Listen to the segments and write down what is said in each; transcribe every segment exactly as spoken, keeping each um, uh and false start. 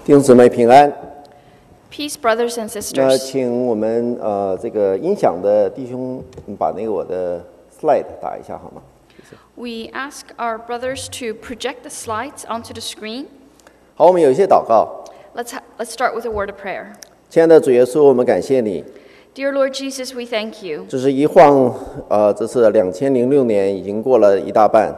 弟兄姊妹平安。 Peace, brothers and 那 sisters. 请我们呃这个音响的弟兄把那个我的 slide 打一下好吗？谢谢。 We ask our brothers to project the slides onto the screen. 好，我们有一些祷告。 Let's, ha- let's start with a word of prayer. 亲爱的主耶稣，我们感谢你。 Dear Lord Jesus, we thank you. 这是一晃，呃，这是两千零六年，已经过了一大半。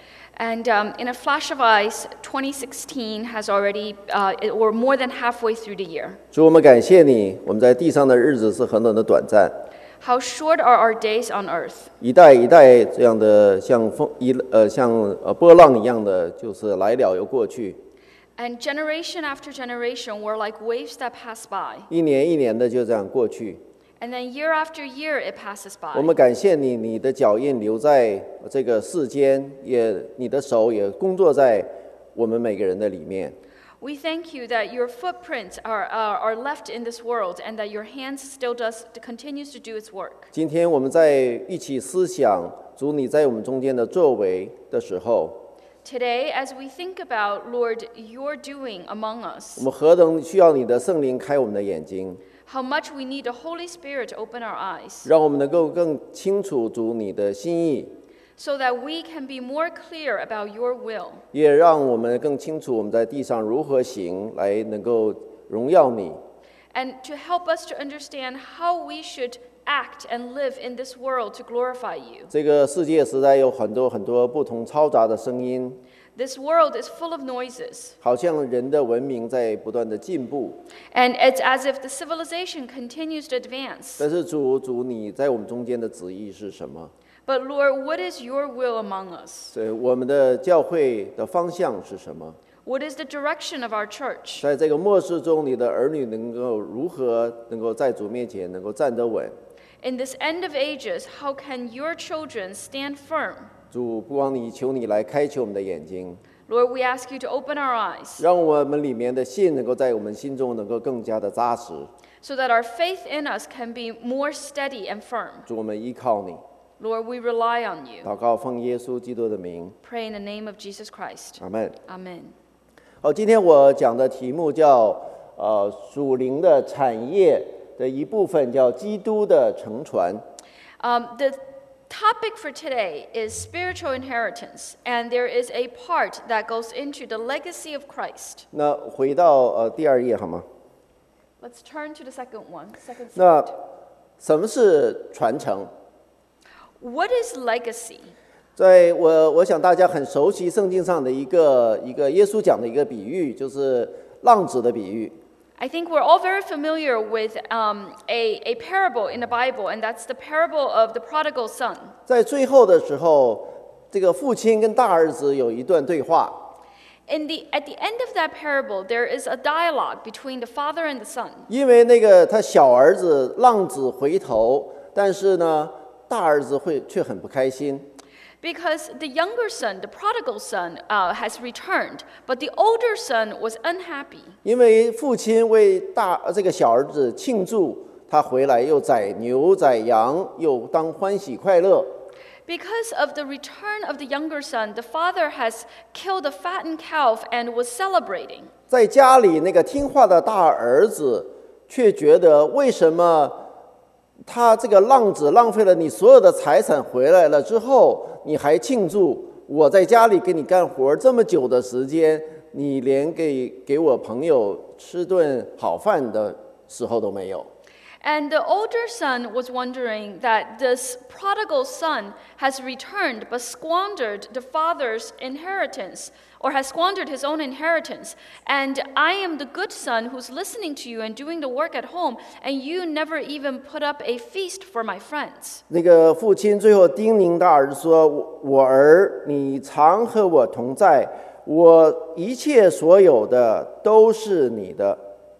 And um, in a flash of eyes, twenty sixteen has already, uh, or more than halfway through the year. 主，我们感谢你，我们在地上的日子是何等的短暂， How short are our days on earth? 一代一代这样的像风一呃像呃波浪一样的，就是来了又过去， And generation after generation were like waves that pass by. 一年一年的就这样过去。 And then year after year, it passes 我 by. 们感谢你，你的脚印留在这个世间，也你的手也工作在我们每个人的里面。 We thank you that your footprints are, are, are left in this world and that your hand still does, continues to do its work. 今天我们在一起思想主你在我们中间的作为的时候， Today, as we think about, Lord, your doing among 我 us, 们何等需要你的圣灵开我们的眼睛， how much we need the Holy Spirit to open our eyes 让我们能够更清楚主你的心意， so that we can be more clear about your will, 也让我们更清楚我们在地上如何行来能够荣耀你。 and to help us to understand how we should act and live in this world to glorify you. 这个世界实在有很多很多不同嘈杂的声音， This world is full of noises, 好像人的文明在不断的进步， and it's as if the civilization continues to advance. 但是主主你在我们中间的旨意是什么？ But Lord, what is your will among us? 对，我们的教会的方向是什么？ What is the direction of our church? 在这个末世中，你的儿女能够如何能够在主面前能够站得稳？ In this end of ages, how can your children stand firm? 主，不光你求你来开启我们的眼睛， Lord, we ask you to open our eyes 让我们里面的信能够在我们心中能够更加的扎实。 so that our faith in us can be more steady and firm. 主，我们依靠你， Lord, we rely on you. 祷告奉耶稣基督的名， Pray in the name of Jesus Christ. 阿门。 Amen. 好，今天我讲的题目叫呃属灵的产业的一部分，叫基督的承传。 Um, the topic for today is spiritual inheritance, and there is a part that goes into the legacy of Christ. 那回到呃第二页好吗？ Let's turn to the second one. Second 那 slide. 什么是传承？ What is legacy? 在我我想大家很熟悉圣经上的一个一个耶稣讲的一个比喻，就是浪子的比喻。 I think we're all very familiar with um, a, a parable in the Bible, and that's the parable of the prodigal son. 在最后的时候，这个父亲跟大儿子有一段对话。 In the, at the end of that parable, there is a dialogue between the father and the son. 因为那个他小儿子浪子回头，但是呢，大儿子会却很不开心。 Because the younger son, the prodigal son, uh, has returned, but the older son was unhappy. 因为父亲为大这个小儿子庆祝，他回来又宰牛宰羊，又当欢喜快乐。 Because of the return of the younger son, the father has killed a fattened calf and was celebrating. 在家里那个听话的大儿子，却觉得为什么他这个浪子浪费了你所有的财产回来了之后，你还庆祝？我在家里给你干活这么久的时间，你连给给我朋友吃顿好饭的时候都没有。 And the older son was wondering that this prodigal son has returned but squandered the father's inheritance, or has squandered his own inheritance. And I am the good son who's listening to you and doing the work at home, and you never even put up a feast for my friends. 那个父亲最后叮咛大儿子说：“我我儿，你常和我同在，我一切所有的都是你的。”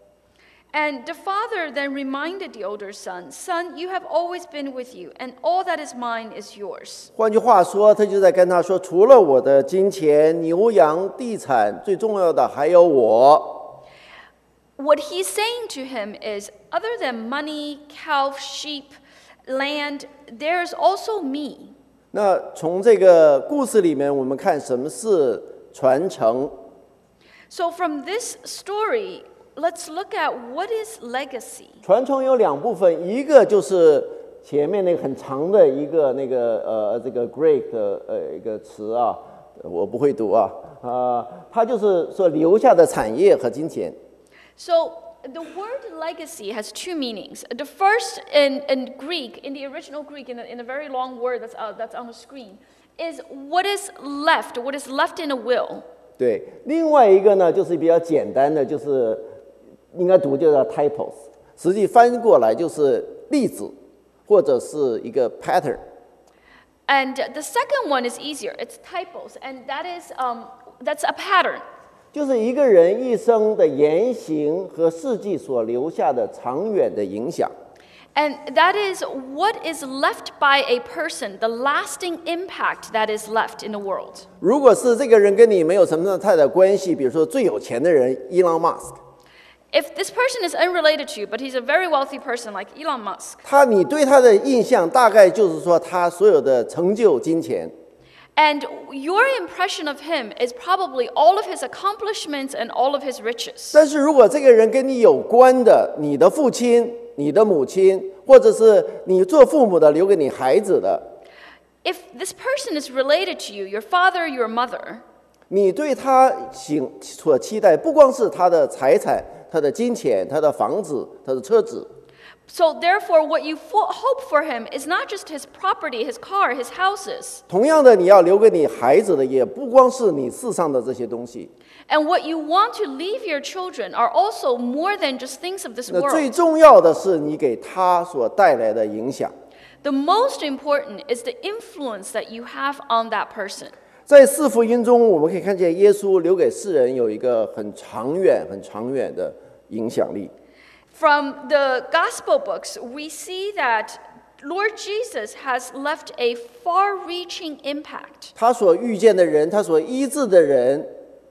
And the father then reminded the older son, Son, you have always been with you, and all that is mine is yours. 换句话说，他就在跟他说：“除了我的金钱、牛羊、地产，最重要的还有我。” What he's saying to him is, other than money, calf, sheep, land, there's also me. 那从这个故事里面，我们看什么是传承。 So from this story, let's look at what is legacy. 传承有两部分，一个就是前面那个很长的一个那个呃这个 Greek 的呃一个词啊，我不会读啊，呃，它就是说留下的产业和金钱。 So the word legacy has two meanings. The first in, in Greek, in the original Greek, in a, in a very long word that's, uh, that's on the screen, is what is left, what is left in a will. 对，另外一个呢，就是比较简单的，就是应该读就叫 typos， 实际翻过来就是例子或者是一个 pattern。 And the second one is easier. It's typos, and that is um, that's a pattern. 就是一个人一生的言行和事迹所留下的长远的影响。 And that is what is left by a person, the lasting impact that is left in the world. 如果是这个人跟你没有什么太大关系，比如说最有钱的人 Elon Musk， If this person is unrelated to you, but he's a very wealthy person like Elon Musk, 他你对他的印象大概就是说他所有的成就、金钱。 and your impression of him is probably all of his accomplishments and all of his riches. 但是如果这个人跟你有关的，你的父亲、你的母亲，或者是你做父母的留给你孩子的， If this person is related to you, your father, your mother, 你对他所所期待，不光是他的财产、他的金钱、他的房子、他的车子。 so therefore what you fo- hope for him is not just his property, his car, his houses. 同样的，你要留给你孩子的，也不光是你世上的这些东西。 And what you want to leave your children are also more than just things of this 那最 world. 重要的是你给他所带来的影响。 The most important is the influence that you have on that person. 在四福音中，我们可以看见耶稣留给世人有一个很长远、很长远的影响力。 From the gospel books, we see that Lord Jesus has left a far-reaching impact. 他所遇见的人，他所医治的人，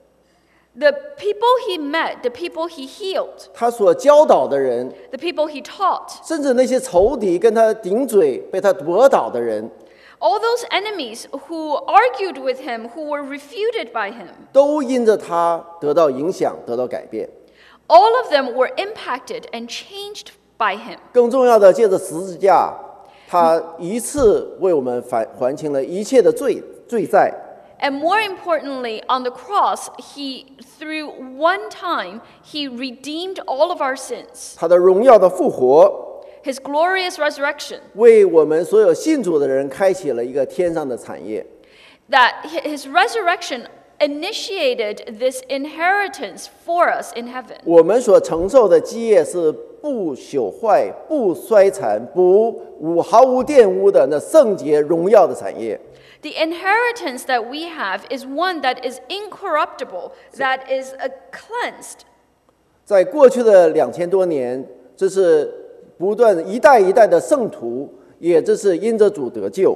The people he met, the people he healed, 他所教导的人， the people he taught, 甚至那些仇敌跟他顶嘴、被他驳倒的人， all those enemies who argued with him, who were refuted by him, 都因着他得到影响、得到改变。 all of them were impacted and changed by him. 更重要的，借着十字架，他一次为我们还还清了一切的罪罪债。 And more importantly, on the cross, he, through one time, he redeemed all of our sins. 他的荣耀的复活， His glorious resurrection, 为我们所有信主的人开启了一个天上的产业。 that his resurrection initiated this inheritance for us in heaven. 我们所承受的基业是不朽坏、不衰残、不无毫无玷污的那圣洁荣耀的产业。 The inheritance that we have is one that is incorruptible, that is uh, cleansed. 在过去的两千多年，这是不断一代一代的圣徒，也这是因着主得救。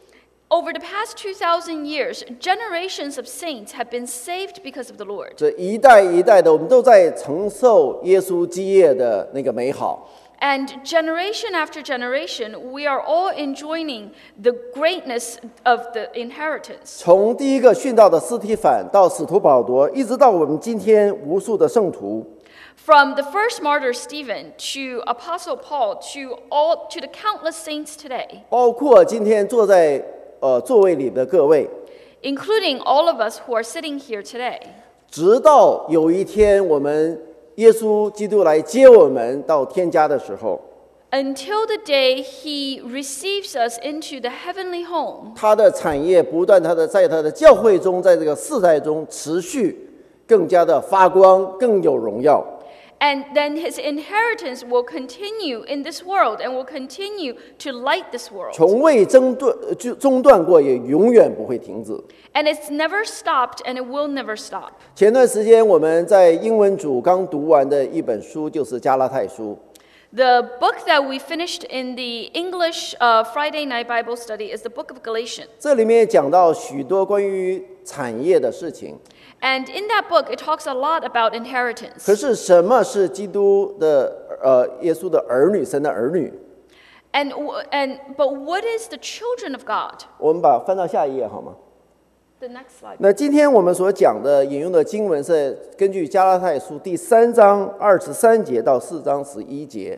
Over the past two thousand years, generations of saints have been saved because of the Lord. 这一代一代的，我们都在承受耶稣基业的那个美好。 And generation after generation, we are all enjoying the greatness of the inheritance. 从第一个殉道的司提反到使徒保罗，一直到我们今天无数的圣徒， From the first martyr Stephen to Apostle Paul to all to the countless saints today, 包括今天坐在呃座位里的各位， including all of us who are sitting here today, 直到有一天我们耶稣基督来接我们到天家的时候， until the day he receives us into the heavenly home. 他的产业不断，他的在他的教会中，在这个世代中持续更加的发光，更有荣耀。 And then his inheritance will continue in this world and will continue to light this world. 从未中断就中断过，也永远不会停止。 And it's never stopped and it will never stop. 前段时间我们在英文组刚读完的一本书就是《加拉太书》。 The book that we finished in the English uh, Friday night Bible study is the book of Galatians. 这里面讲到许多关于产业的事情。 And in that book, it talks a lot about inheritance. 可是什么是基督的呃耶稣的儿女，神的儿女？ And, and, but what is the children of God? 我们把翻到下一页好吗？ The next slide. 那今天我们所讲的引用的经文是根据加拉太书第三章二十三节到四章十一节。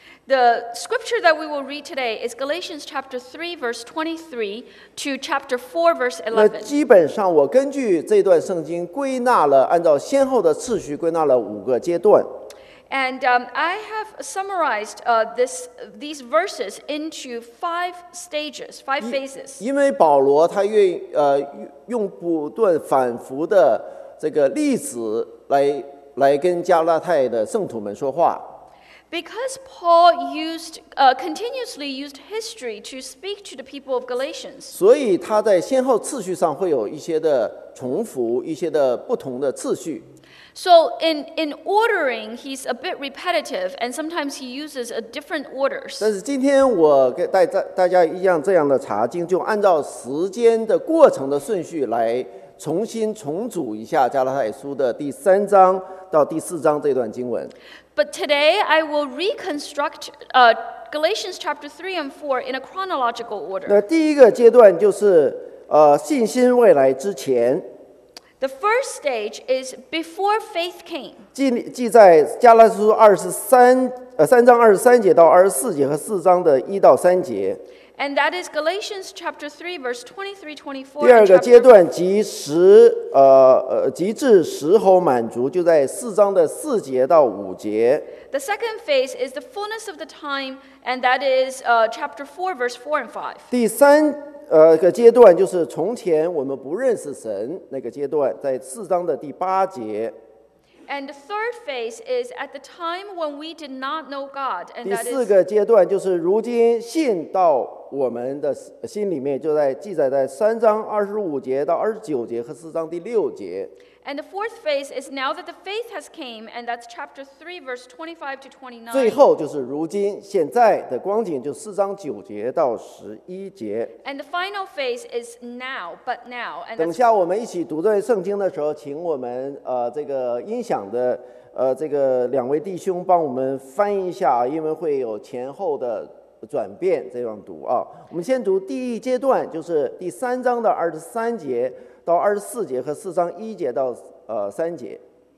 The scripture that we will read today is Galatians chapter three, verse twenty-three to chapter four, verse 那 eleven. 基本上我根据这段圣经归纳了，按照先后的次序归纳了五个阶段。 And um, I have summarized uh, this, these verses into five stages, five phases. 因为保罗他愿意呃用不断反复的这个例子来来跟加拉太的圣徒们说话。 Because Paul used, uh, continuously used history to speak to the people of Galatians. 所以他在先后次序上会有一些的重复，一些的不同的次序。 So in, in ordering, he's a bit repetitive, and sometimes he uses a different orders. 但是今天我给大家大家一样这样的查经，就按照时间的过程的顺序来重新重组一下加拉太书的第三章到第四章这段经文。 But today I will reconstruct uh, Galatians chapter three and four in a chronological order. 那第一个阶段就是呃信心未来之前， The first stage is before faith came. 记记在加拉太书二十三呃三章二十三节到二十四节和四章的一到三节。 And that is Galatians chapter three, verse twenty-three, twenty-four. 第二 and 个阶 chapter 段即时呃呃极致时候满足，就在四章的四节到五节。 The second phase is the fullness of the time, and that is uh, chapter four, verse four and five. 第三呃个阶段就是从前我们不认识神那个阶段，在四章的第八节。 And the third phase is at the time when we did not know God, and 第 that 四 is 个阶段就是如今信到我们的心里面，就在记载在三章二十五节到二十九节和四章第六节。 and the fourth phase is now that the faith has came, and that's chapter three, verse twenty-five to 最 twenty-nine. 后就是如今现在的光景，就四章九节到十一节。 And the final phase is now, but now, and 等 that's 下我们一起读这段圣经的时候，请我们呃这个音响的呃这个两位弟兄帮我们翻译一下，因为会有前后的转变，这样读啊。我们先读第一阶段，就是第三章的二十三节到二十四节和四章一节到呃三节。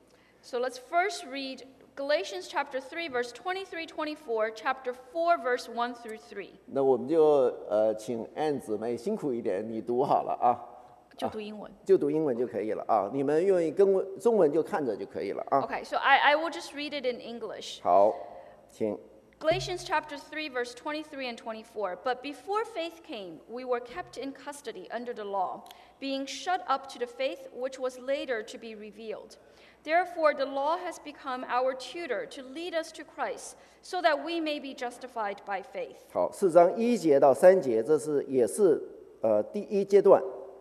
So let's first read Galatians chapter three, verse twenty-three, twenty-four, chapter four, verse one through three. 那我们就呃请安姊妹辛苦一点，你读好了啊。 就读英文。 就读英文就可以了啊，你们用跟文中文就看着就可以了啊。 Okay, so I, I will just read it in English. 好，请。 Galatians chapter three, verse twenty-three and twenty-four. But before faith came, we were kept in custody under the law, being shut up to the faith which was later to be revealed. Therefore, the law has become our tutor to lead us to Christ, so that we may be justified by faith. 好，四章一节到三节，这是也是呃第一阶段。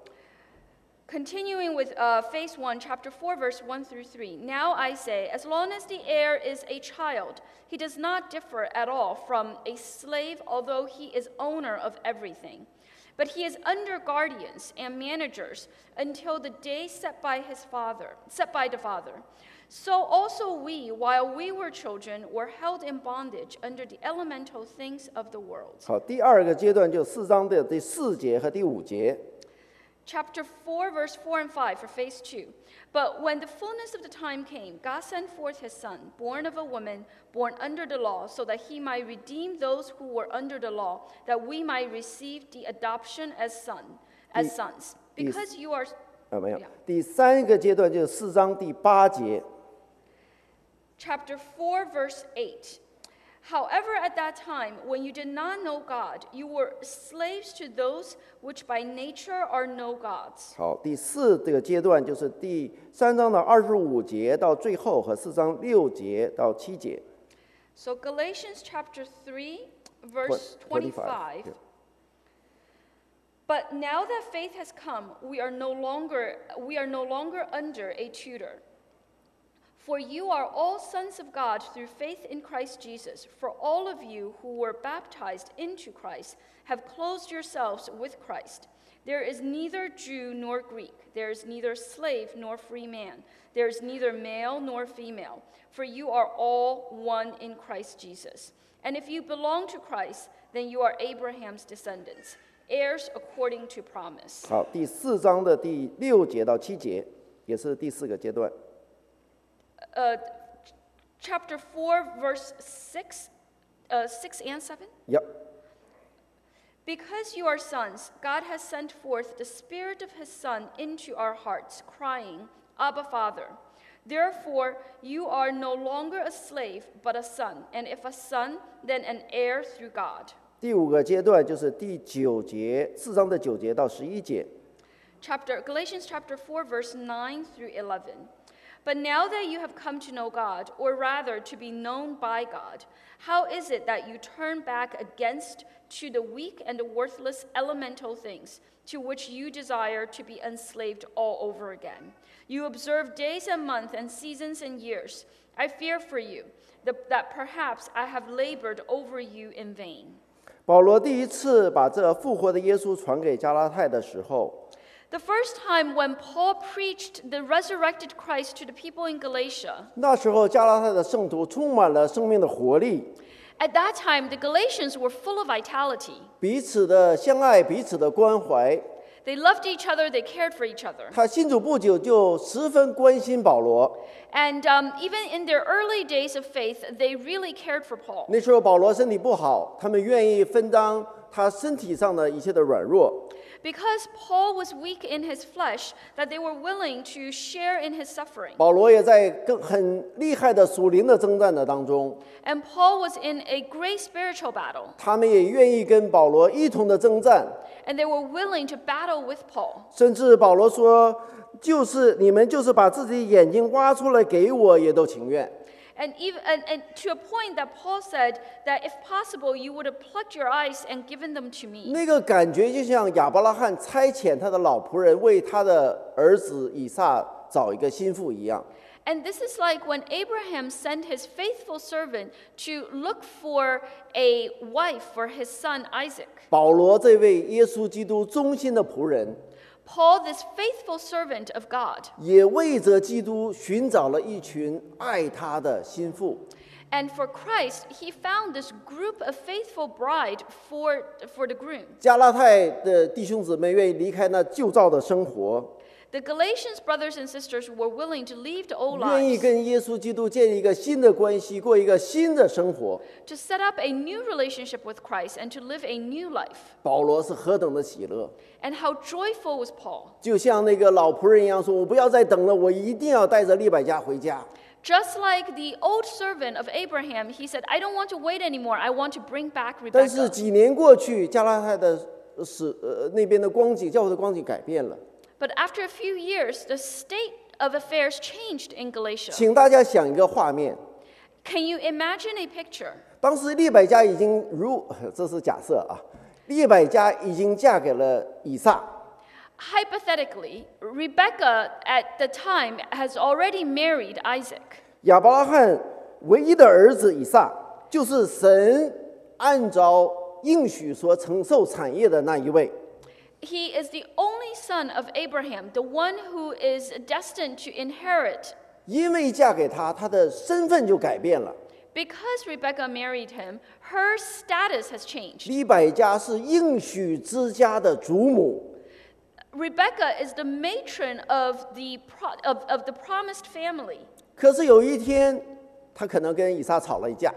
Continuing with uh, phase one, chapter four, verse one through three. Now I say, as long as the heir is a child, he does not differ at all from a slave, although he is owner of everything. But he is under guardians and managers until the day set by his father, set by the father. So also we, while we were children, were held in bondage under the elemental things of the world. 好，第二个阶段就四章的第四节和第五节。 Chapter four, verse four and five for phase two. But when the fullness of the time came, God sent forth his son, born of a woman, born under the law, so that he might redeem those who were under the law, that we might receive the adoption as son, as sons. Because you are 啊，没有 Yeah.。 第三个阶段就是四章第八节。 Chapter four, verse eight. However, at that time, when you did not know God, you were slaves to those which by nature are no gods. 好，第四这个阶段就是第三章的二十五节到最后和四章六节到七节。 So Galatians chapter three, verse twenty-five. Yeah. But now that faith has come, we are no longer we are no longer under a tutor. For you are all sons of God through faith in Christ Jesus. For all of you who were baptized into Christ have clothed yourselves with Christ. There is neither Jew nor Greek. There is neither slave nor free man. There is neither male nor female. For you are all one in Christ Jesus. And if you belong to Christ, then you are Abraham's descendants, heirs according to promise. 好，第四章的第六节到七节，也是第四个阶段。 Uh, chapter four, verse six, uh, six and seven. Yep. Because you are sons, God has sent forth the Spirit of His Son into our hearts, crying, Abba, Father. Therefore, you are no longer a slave, but a son, and if a son, then an heir through God. 第五个阶段就是第九节，四章的九节到十一节。 Chapter Galatians chapter four, verse nine through eleven. But now that you have come to know God, or rather to be known by God, how is it that you turn back against to the weak and worthless elemental things, to which you desire to be enslaved all over again? You observe days and months and seasons and years. I fear for you that, that perhaps I have labored over you in vain. 保罗第一次把这复活的耶稣传给加拉太的时候， The first time when Paul preached the resurrected Christ to the people in Galatia, 那时候加拉太的圣徒充满了生命的活力， at that time the Galatians were full of vitality. 彼此的相爱，彼此的关怀。 They loved each other, they cared for each other. 他信主不久就十分关心保罗。 And um, even in their early days of faith, they really cared for Paul. 那时候保罗身体不好，他们愿意分担他身体上的一切的软弱。 Because Paul was weak in his flesh, that they were willing to share in his suffering. 保罗也在更很厉害的属灵的征战的当中， And Paul was in a great spiritual battle. 他们也愿意跟保罗一同的征战。 And they were willing to battle with Paul. 甚至保罗说，就是你们就是把自己眼睛挖出来给我，也都情愿。 And, even, and, and to a point that Paul said that if possible, you would have plucked your eyes and given them to me. 那个感觉就像亚伯拉罕差遣他的老仆人为他的儿子以撒找一个心腹一样。 And this is like when Abraham sent his faithful servant to look for a wife for his son Isaac. 保罗这位耶稣基督忠心的仆人， Paul, this faithful servant of God, 也为着基督寻找了一群爱他的心腹。 and for Christ, he found this group of faithful bride for, for the groom. 加拉太的弟兄姊妹愿意离开那旧造的生活， The Galatians brothers and sisters were willing to leave the old 愿意 lives 跟耶稣基督建立一个新的关系，过一个新的生活。 to set up a new relationship with Christ and to live a new life. 保罗是何等的喜乐， And how joyful was Paul. 就像那个老仆人一样说：“我不要再等了，我一定要带着利百加回家。” Just like the old servant of Abraham, he said, I don't want to wait anymore. I want to bring back 但是 Rebekah. 几年过去，加拉太的使呃那边的光景，教会的光景改变了。 But after a few years, the state of affairs changed in Galatia. 请大家想一个画面， Can you imagine a picture? 当时利百加已经如，这是假设啊，利百加已经嫁给了以撒。 Hypothetically, Rebekah at the time has already married Isaac. 亚伯拉罕唯一的儿子以撒，就是神按照应许所承受产业的那一位。 He is the only son of Abraham, the one who is destined to inherit. 因为嫁给他，他的身份就改变了。 Because Rebekah married him, her status has changed. 利百加是应许之家的祖母， Rebekah is the matron of the, pro- of, of the promised family. 可是有一天，他可能跟以撒吵了一架。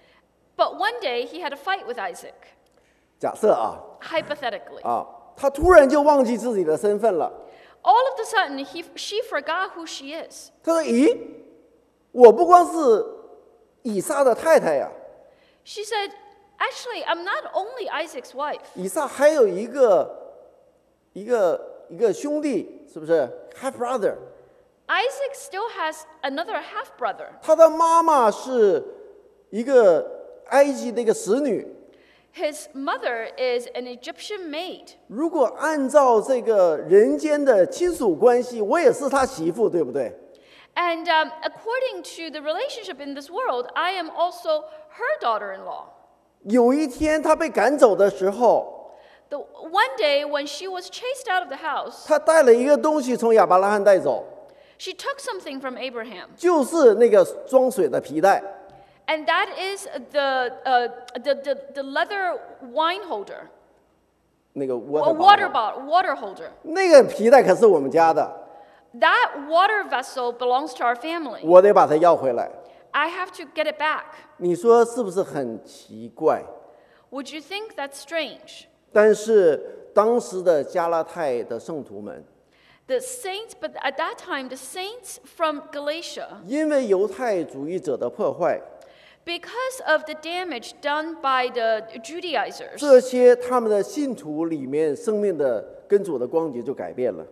But one day he had a fight with Isaac, 假设啊 hypothetically. 啊，他突然就忘记自己的身份了。 All of a sudden, he, she forgot who she is. 他说：“咦，我不光是以撒的太太呀， She said, actually, I'm not only Isaac's wife. 以撒还有一个一个一个兄弟，是不是 half brother？ Isaac still has another half brother. 他的妈妈是一个埃及的一个使女。 His mother is an Egyptian maid. 如果按照这个人间的亲属关系，我也是他媳妇，对不对？ And um, according to the relationship in this world, I am also her daughter in law. 有一天他被赶走的时候， The, one day, when she was chased out of the house, 他带了一个东西从亚伯拉罕带走， she took something from Abraham. 就是那个装水的皮带。 And that is the, uh, the, the, the leather wine holder. 那个 A water water bottle， bottle, water holder. 那个皮带可是我们家的， That water vessel belongs to our family. 我得把它要回来。 I have to get it back. 你说是不是很奇怪？ Would you think that's strange? 但是当时的加拉太的圣徒们， The saints, but at that time, the saints from Galatia, 因为犹太主义者的破坏， because of the damage done by the Judaizers, 这些他们的信徒里面生命的跟主的光景就改变了。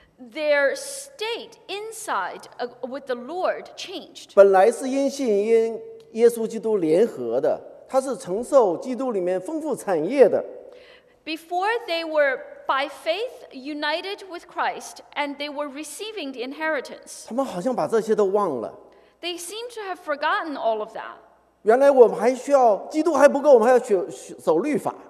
their state inside uh, with the Lord changed. 本来是因信因耶稣基督联合的，他是承受基督里面丰富产业的。 Before they were by faith united with Christ and they were receiving the inheritance. 他们好像把这些都忘了。 They seem to have forgotten all of that. 原来我们还需要基督还不够，我们还要守守律法。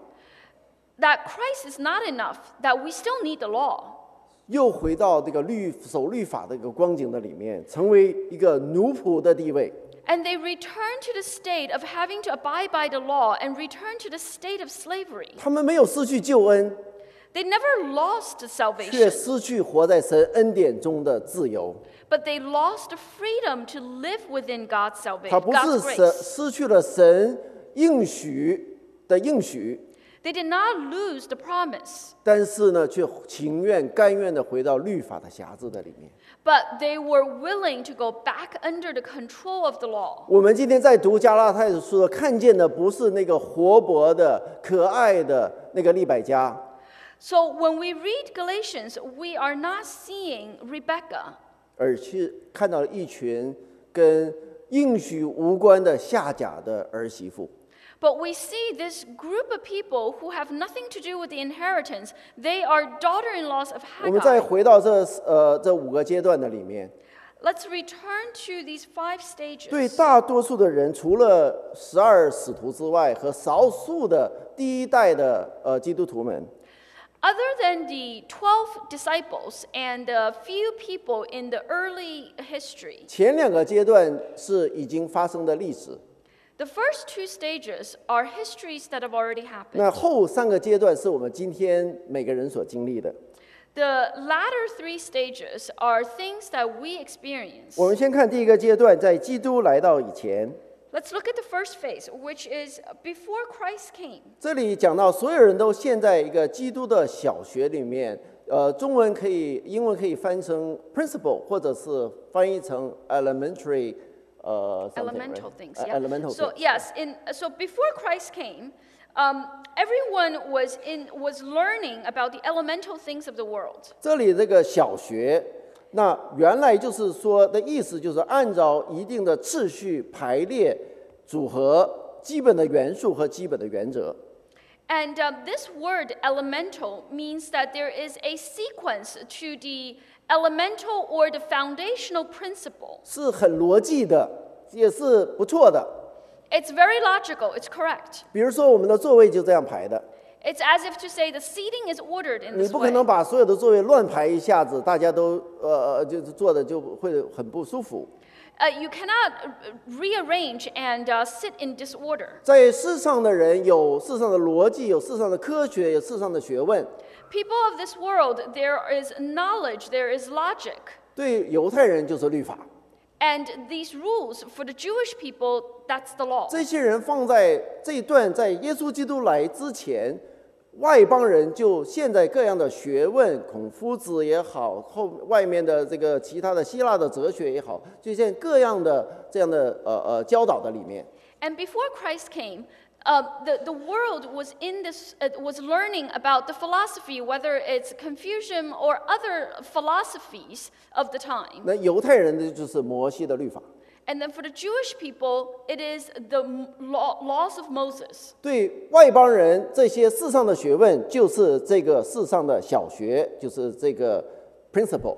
That Christ is not enough, that we still need the law. 又回到这个律守律法的一个光景的里面，成为一个奴仆的地位。 And they return to the state of having to abide by the law and return to the state of slavery. 他们没有失去救恩， They never lost 却 salvation, 失去活在神恩典中的自由。 but they lost the freedom to live within God's 他 salvation, 不是 God's 神 grace. 失去了神应许的应许， They did not lose the promise, 但是呢，却情愿甘愿的回到律法的辖制的里面。 but they were willing to go back under the control of the law. 我们今天在读加拉太书，看见的不是那个活泼的、可爱的那个利百加， So when we read Galatians, we are not seeing Rebecca, 而是看到了一群跟应许无关的下甲的儿媳妇。 but we see this group of people who have nothing to do with the inheritance. They are daughter-in-laws of 我们再 Haggai. 回到这呃这五个阶段的里面， Let's return to these five 对 stages. 大多数的人，除了十二使徒之外，和少数的第一代的呃基督徒们， Other than the twelve disciples and a few people in the early history, 前两个阶段是已经发生的历史， the first two stages are histories that have already happened. 那后三个阶段是我们今天每个人所经历的。 The latter three stages are things that we experience. 我们先看第一个阶段，在基督来到以前， Let's look at the first phase, which is before Christ came. 这里讲到所有人都陷在一个基督的小学里面，呃，中文可以、英文可以翻成 principle， 或者是翻译成 elementary， 呃 something, Elemental right? things, Uh, yeah. elemental So things. yes, in so before Christ came, um, everyone was in was learning about the elemental things of the world. 这里这个小学，那原来就是说的意思，就是按照一定的次序排列、组合基本的元素和基本的原则。 And um, this word elemental means that there is a sequence to the elemental or the foundational principle. 是很逻辑的，也是不错的。 It's very logical, it's correct. 比如说，我们的座位就这样排的， It's as if to say the seating is ordered in 你 this 不可 way. 能把所有的座位乱排一下子，大家都呃呃就是坐的就会很不舒服。 Uh, you cannot uh, rearrange and uh, sit in disorder. 在世上的人有世上的逻辑，有世上的科学，有世上的学问。 People of this world, there is knowledge, there is logic. 对犹太人就是律法， And these rules, for the Jewish people, that's the law. 这些人放在这一段，在耶稣基督来之前，外邦人就现在各样的学问，孔夫子也好，后外面的这个其他的希腊的哲学也好，就现在各样的这样的呃呃教导的里面。 And before Christ came, uh, the, the world was in this uh, was learning about the philosophy, whether it's Confucian or other philosophies of the time. 那犹太人的就是摩西的律法， And then for the Jewish people, it is the m- law, laws of Moses. 对外邦人这些世上的学问，就是这个世上的小学，就是这个 principle。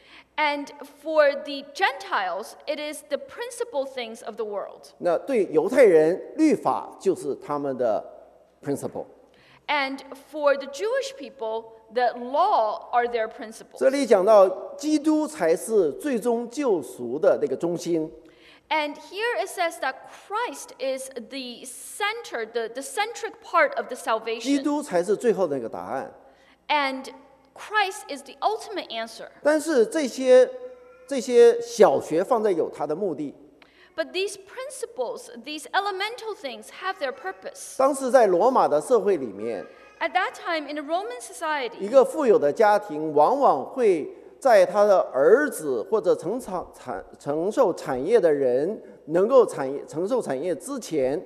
And for the Gentiles, it is the principal things of the world. 那对犹太人，律法就是他们的 principle。 And for the Jewish people, the law are their principles. 这里讲到基督才是最终救赎的那个中心。 And here it says that Christ is the center, the, the centric part of the 基 salvation. 督才是最后的那个答案。 And Christ is the ultimate answer. 但是这些这些小学放在有它的目的。 But these principles, these elemental things, have their purpose. 当时在罗马的社会里面， At that time, in a Roman 一 society, 个富有的家庭往往会在他的儿子或者承产产承受产业的人能够产业承受产业之前，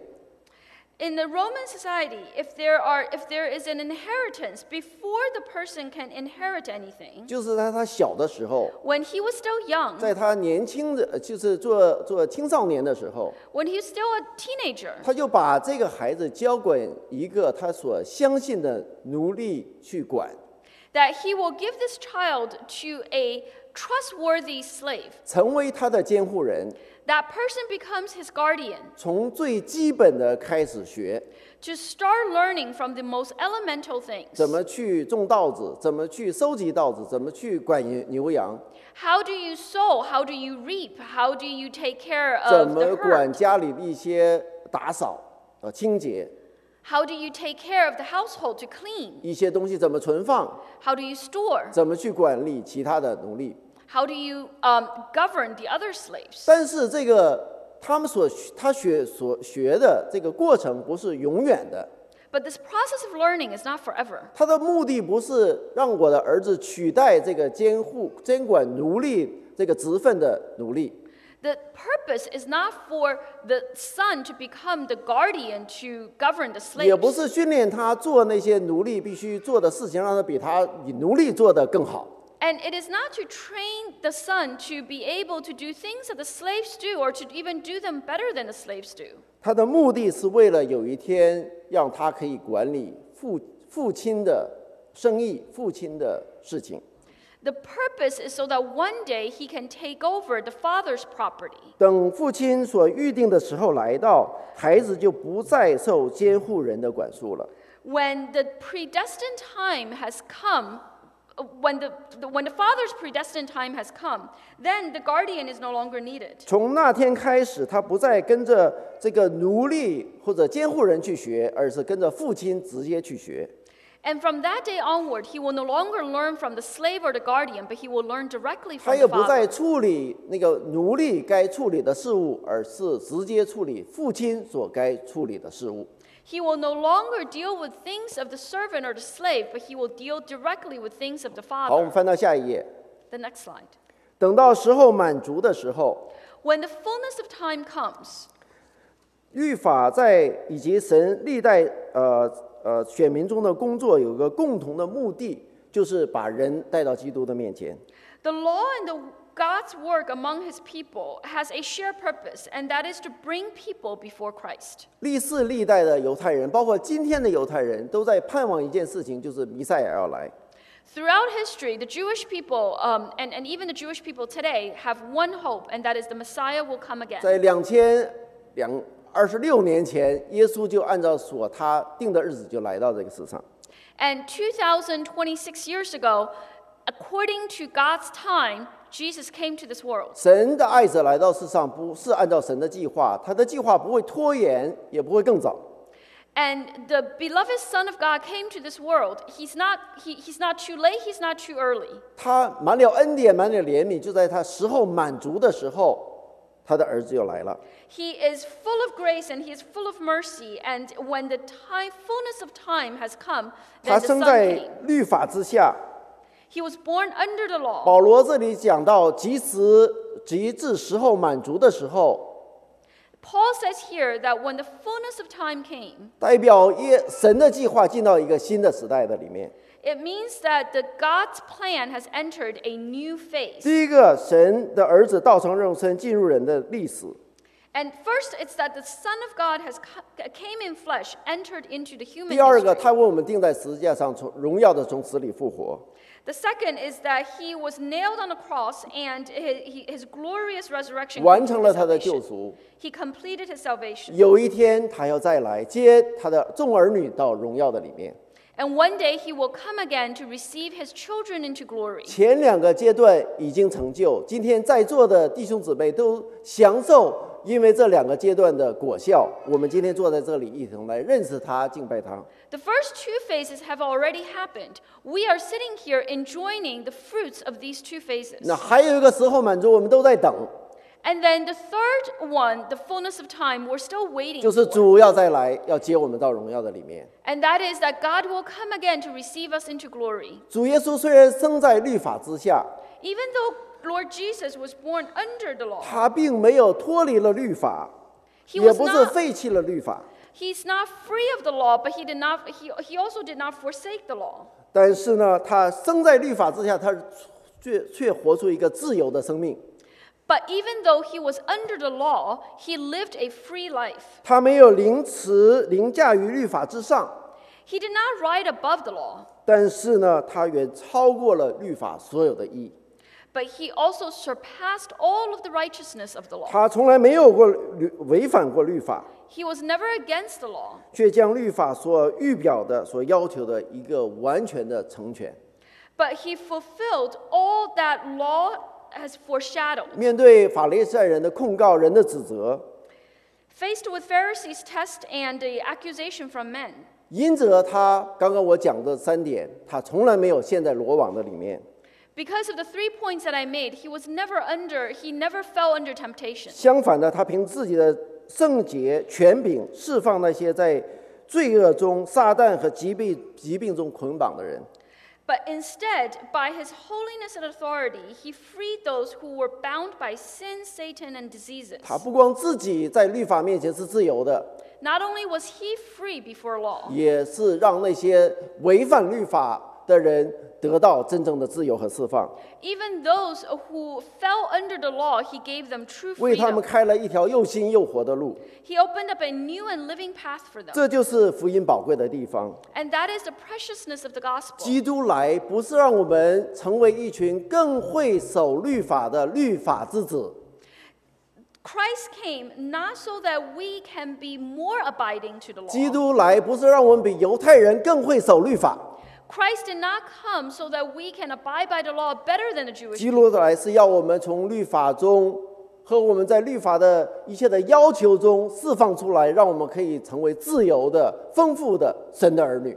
in the Roman society, if there are, if there is an inheritance before the person can inherit anything, 就是在他小的时候， when he was still young, 在他年轻的就是做做青少年的时候， when he was still a teenager, 他就把这个孩子交给一个他所相信的奴隶去管， that he will give this child to a trustworthy slave. 成为他的监护人， That person becomes his guardian 从最基本的开始学， to start learning from the most elemental things. 怎么去种稻子，怎么去收集稻子，怎么去管牛羊， How do you sow? How do you reap? How do you take care 怎 of 么 the 管 herd? 家里的一些打扫、呃清洁， How do you take care of the household to clean? 一些东西怎么存放， How do you store? 怎么去管理其他的奴隶。 How do you um, govern the other slaves? 但是这个他们所他学所学的这个过程不是永远的， But this process of learning is not forever. 他的目的不是让我的儿子取代这个监护监管奴隶这个职分的奴隶， The purpose is not for the son to become the guardian to govern the 也不 slaves. 是训练他做那些奴隶必须做的事情，让他比他比奴隶做得更好。 And it is not to train the son to be able to do things that the slaves do or to even do them better than the slaves do. 他的目的是为了有一天让他可以管理父父亲的生意、父亲的事情。 The purpose is so that one day he can take over the father's property. 等父亲所预定的时候来到，孩子就不再受监护人的管束了。 When the predestined time has come, uh, when the, the when the father's predestined time has come, then the guardian is no longer needed. 从那天开始，他不再跟着这个奴隶或者监护人去学，而是跟着父亲直接去学。 And from that day onward, he will no longer learn from the slave or the guardian, but he will learn directly 他 from 也 the 不再 father. 处理那个奴隶该处理的事物，而是直接处理父亲所该处理的事物。 He will no longer deal with things of the servant or the slave, but he will deal directly with things of the 好，我们 father. 翻到下一页。 The next slide. 等到时候满足的时候， When the fullness of time comes, 律法在以及神历代呃呃选民中的工作有个共同的目的，就是把人带到基督的面前。 the law and the God's work among his people has a shared purpose, and that is to bring people before Christ. 历世历代的犹太人，包括今天的犹太人，都在盼望一件事情，就是弥赛亚要来。 Throughout history, the Jewish people, um, and, and even the Jewish people today, have one hope, and that is the Messiah will come again. 在两千两二十六年前，耶稣就按照所他定的日子就来到这个世上。 And two thousand twenty-six years ago, according to God's time, Jesus came to this world. 神的爱子来到世上，不是按照神的计划，他的计划不会拖延，也不会更早。 And the beloved Son of God came to this world. He's not, he, he's not too late, he's not too early. 他满了恩典，满了怜悯，就在他时候满足的时候，他的儿子又来了。 He is full of grace and he is full of mercy. And when the time, fullness of time has come, 他 then the 生 Son 在 came. 律法之下。 He was born under the law. 保罗这里讲到，及时及至时候满足的时候， Paul says here that when the fullness of time came, 代表耶神的计划进到一个新的时代的里面。 it means that the God's plan has entered a new phase. 第一个，神的儿子道成肉身进入人的历史。 And first, it's that the Son of God has co- came in flesh, entered into the human 第二个， history. 他为我们钉在十字架上，从荣耀的从死里复活。 The second is that he was nailed on a cross, and his, his glorious resurrection 完 completed 成了他的救 salvation. 赎。 He completed his salvation. 有一天，他要再来接他的众儿女到荣耀的里面。 And one day he will come again to receive his children into glory. 前两个阶段已经成就，今天在座的弟兄姊妹都享受因为这两个阶段的果效，我们今天坐在这里一同来认识他、敬拜他。 The first two phases have already happened. We are sitting here enjoying the fruits of these two phases. 那还有一个时候满足，我们都在等， And then the third one, the fullness of time, we're still waiting 就是 for. 主要再来，要接我们到荣耀的里面。 And that is that God will come again to receive us into glory. 主耶稣虽然生在律法之下， Even though Lord Jesus was born under the law, 他并没有脱离了律法， he 也 was 不是 not 废弃了律法， he's not free of the law, but he did not he, he also did not forsake the law. 但是呢，他生在律法之下，他却却活出一个自由的生命。 But even though he was under the law, he lived a free life. 他没有凌迟凌驾于律法之上， He did not ride above the law, 但是呢，他远超过了律法所有的义。 but he also surpassed all of the righteousness of the law. 他从来没有过律违反过律法， He was never against the law, 却将律法所预表的、所要求的一个完全的成全。 but he fulfilled all that law has foreshadowed. 面对法利赛人的控告、人的指责， Faced with Pharisees' test and the accusation from men, 因着他刚刚我讲的三点，他从来没有陷在罗网的里面。 because of the three points that I made, he was never under, he never fell under temptation. 相反的，他凭自己的圣洁权柄，释放那些在罪恶中、撒旦和疾病疾病中捆绑的人。 But instead, by his holiness and authority, he freed those who were bound by sin, Satan, and diseases. 他不光自己在律法面前是自由的， Not only was he free before law, 也是让那些违反律法的人得到真正的自由和释放， even those who fell under the law, he gave them true 为他们 freedom. 开了一条又新又活的路。 He opened up a new and living path for them. 这就是福音宝贵的地方。 And that is the preciousness of the gospel. 基督来不是让我们成为一群更会守律法的律法之子， Christ came not so that we can be more abiding to the 基 law. 督来不是让我们比犹太人更会守律法， Christ did not come so that we can abide by the law better than the Jewish 基 people. 督来是要我们从律法中和我们在律法的一切的要求中释放出来，让我们可以成为自由的、丰富的神的儿女。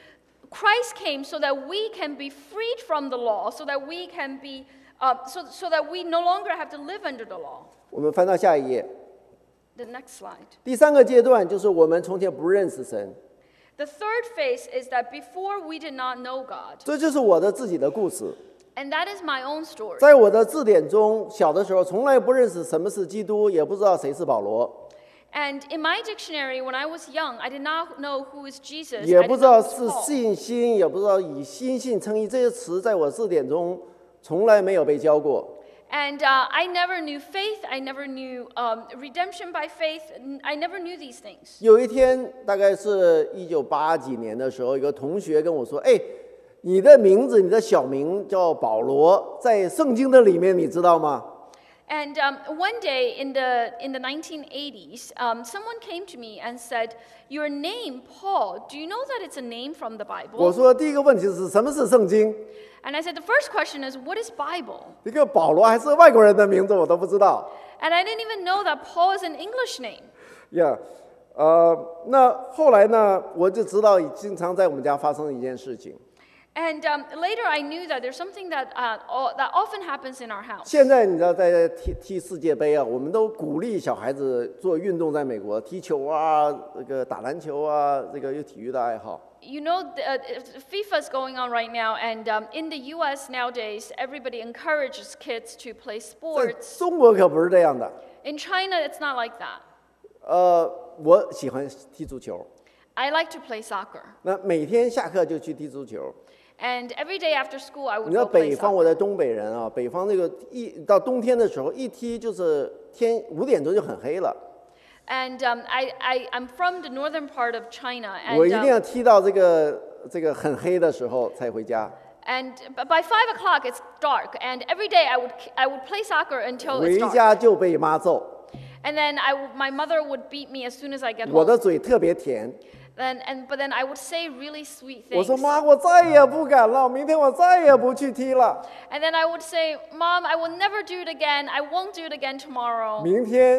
Christ came so that we can be freed from the law, so that we can be, uh, so, so that we no longer have to live under the law. 我们翻到下一页， The next slide. 第三个阶段就是我们从前不认识神， The third phase is that before we did not know God. 这就是我的自己的故事。 And that is my own story. 在我的字典中，小的时候从来不认识什么是基督，也不知道谁是保罗， And in my dictionary, when I was young, I did not know who is Jesus. 也 I 不 did 知道 not 是 know Paul. 信心，也不知道以心信称义这些词，在我字典中从来没有被教过。 And uh, I never knew faith. I never knew um, redemption by faith. N- I never knew these things. 有一天，大概是一九八几年的时候，一个同学跟我说：“哎，你的名字，你的小名叫保罗，在圣经的里面，你知道吗？” And um, one day in the in the nineteen eighties, um, someone came to me and said, "Your name, Paul. Do you know that it's a name from the 我 Bible?" 说：“第一个问题是什么是圣经？ And I said, "The first question is, what is Bible?" 一个保罗还是外国人的名字，我都不知道。” And I didn't even know that Paul is an English name. 呀，呃，那后来呢，我就知道经常在我们家发生一件事情。 And um, later I knew that there's something that, uh, o- that often happens in our house. 现在你知道，在踢踢世界杯啊，我们都鼓励小孩子做运动，在美国踢球啊，这个打篮球啊，这个有体育的爱好。 You know, the, uh, FIFA is going on right now, and um, in the U S nowadays, everybody encourages kids to play 在 sports. 中国可不是这样的。 In China, it's not like that. 呃，我喜欢踢足球， I like to play soccer. 那每天下课就去踢足球。 And every day after school, I 你 would 知道 go play 北方， soccer. 我在东北人啊，北方那个一到冬天的时候，一踢就是天五点钟就很黑了。 And um, I, I, I'm from the northern part of China, 我 and, 一定 um, 要踢到这个这个很黑的时候才回家。 and b- by five o'clock it's dark. And every day I would, I would play soccer until 回 it's dark. 家就被妈揍， And then I, w- my mother would beat me as soon as I get 我 home. 的嘴特别甜。 Then, and, but then I would say really sweet 我 things. 说妈，我再也不敢了，明天我再也不去踢了。 And then I would say, Mom, I will never do it again. I won't do it again tomorrow. 明天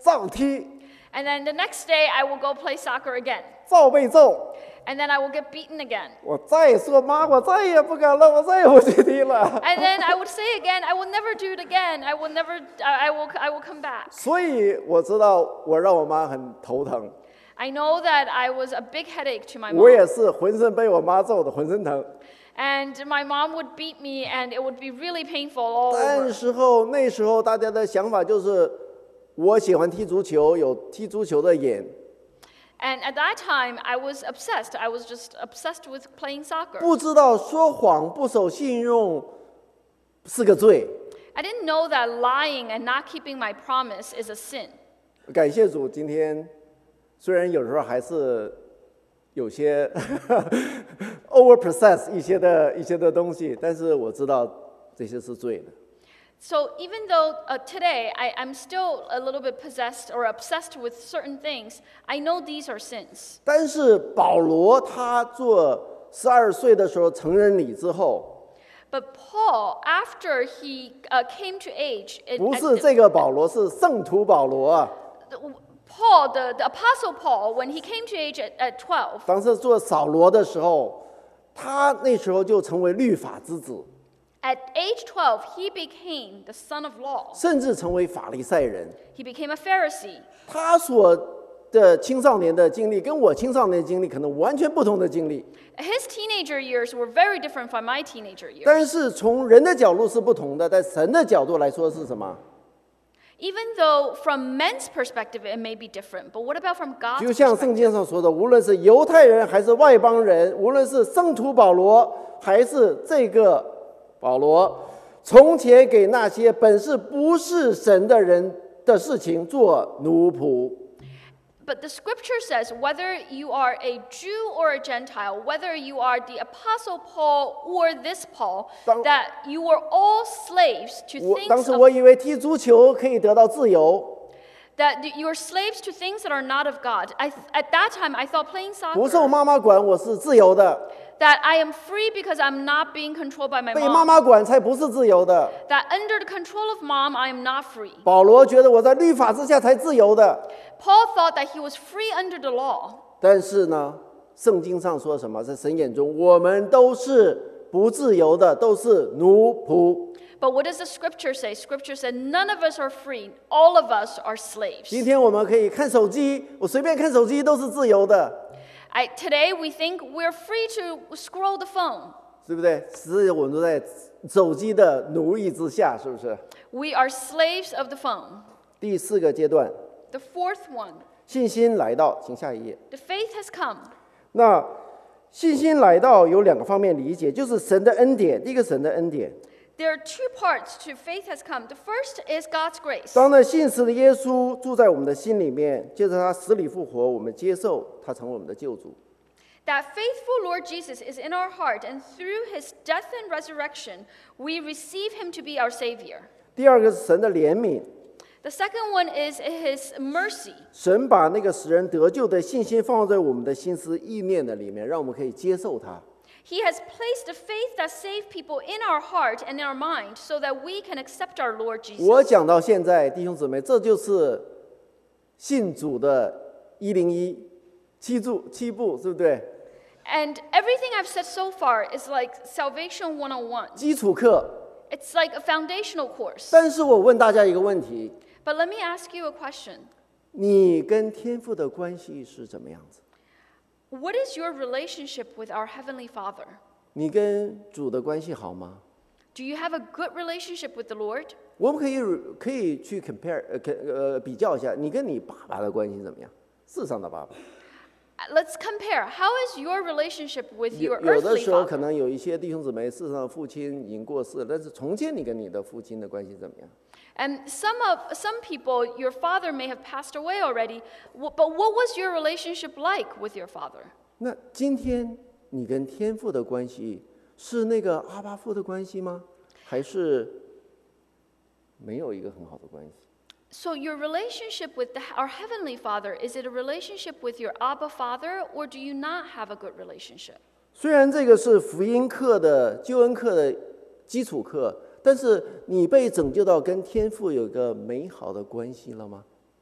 照踢， And then the next day, I will go play soccer again. 照被揍。 And then I will get beaten again. 我再说妈，我再也不敢了，我再也不去踢了。 And then I would say again, I will never do it again. I will never, I I will, I will come back. 所以我知道我让我妈很头疼， I know that I was a big headache to my 我 mom. 也是浑身被我妈揍的，浑身疼。 And my mom would beat me, and it would be really painful all 但 over. 时候那时候大家的想法就是，我喜欢踢足球，有踢足球的眼， And at that time, I was obsessed. I was just obsessed with playing soccer. 不知道说谎不守信用是个罪。 I didn't know that lying and not keeping my promise is a sin. 感谢主，今天虽然有时候还是有些over process 一些的一些的东西，但是我知道这些是罪的。 So even though uh, today I, I'm still a little bit possessed or obsessed with certain things, I know these are sins. 但是保罗他做十二岁的时候成人礼之后， But Paul, after he uh, came to age, it, 不 at 是 the- 这个保罗，是圣徒保罗啊。 the- Paul, the, the apostle Paul, when he came to age at, at twelve, 当时做扫罗的时候，他那时候就成为律法之子， at age twelve, he became the son of law. 甚至成为法利赛人。 He became a Pharisee. 他所的青少年的经历跟我青少年的经历可能完全不同的经历， His teenager years were very different from my teenager years. 但是从人的角度是不同的，在神的角度来说是什么？ Even though from men's perspective it may be different, but what about from God's 就像 perspective? 圣经上说的，无论是犹太人还是外邦人，无论是圣徒保罗还是这个保罗，从前给那些本是不是神的人的事情做奴仆。 But the scripture says whether you are a Jew or a Gentile, whether you are the apostle Paul or this Paul, 当- that you were all slaves to 我当 things 时 of, 我以为踢足球可以得到自由， that you are slaves to things that are not of God. I, at that time, I thought playing 不受 soccer 妈妈管我是自由的， that I am free because I'm not being controlled by my 被妈 mom. 妈管才不是自由的。 That under the control of mom, I am not free. 保罗觉得我在律法之下才自由的， Paul thought that he was free under the law. 但是呢，圣经上说什么？在神眼中，我们都是不自由的，都是奴仆。 But what does the scripture say? Scripture said none of us are free. All of us are slaves. 今天我们可以看手机，我随便看手机都是自由的， I, today we think we're free to scroll the phone. 对不对？是我们都在手机的奴役之下，是不是？ We are slaves of the phone. 第四个阶段， The fourth one, 信心来到，请下一页。 the faith has come. 那信心来到有两个方面理解，就是神的恩典。第一个，神的恩典。 There are two parts to faith has come. The first is God's grace. 当那信实的耶稣住在我们的心里面，借着他死里复活，我们接受他成为我们的救主。 That faithful Lord Jesus is in our heart, and through his death and resurrection, we receive him to be our Savior. 第二个是神的怜悯， The second one is his mercy. 神把那个使人得救的信心放在我们的心思意念的里面，让我们可以接受他。 He has placed the faith that saves people in our heart and in our mind so that we can accept our Lord 我 Jesus. 讲到现在，弟兄姊妹，这就是信主的一零一七步七步，对不对？ And everything I've said so far is like Salvation one oh one. 基础课。 It's like a foundational course. 但是我问大家一个问题： But let me ask you a question. 你跟天父的关系是怎么样子？ What is your relationship with our Heavenly Father? 你跟主的关系好吗？ Do you have a good relationship with the Lord? 我们可以可以去 compare 呃可呃比较一下，你跟你爸爸的关系怎么样？世上的爸爸， Uh, Let's compare. How is your relationship with 有 your 有的 earthly 时候可 father? 能有一些弟兄姊妹，世上的父亲已经过世了，但是从前你跟你的父亲的关系怎么样？ And some of some people, your father may have passed away already, wh- but what was your relationship like with your father? 那今天你跟天父的关系是那个阿爸父的关系吗？还是没有一个很好的关系？ So your relationship with the, our heavenly Father, is it a relationship with your Abba Father, or do you not have a good relationship? 虽然这个是福音课的救恩课的基础课，但是你被拯救到跟天父有一个美好的关系了吗？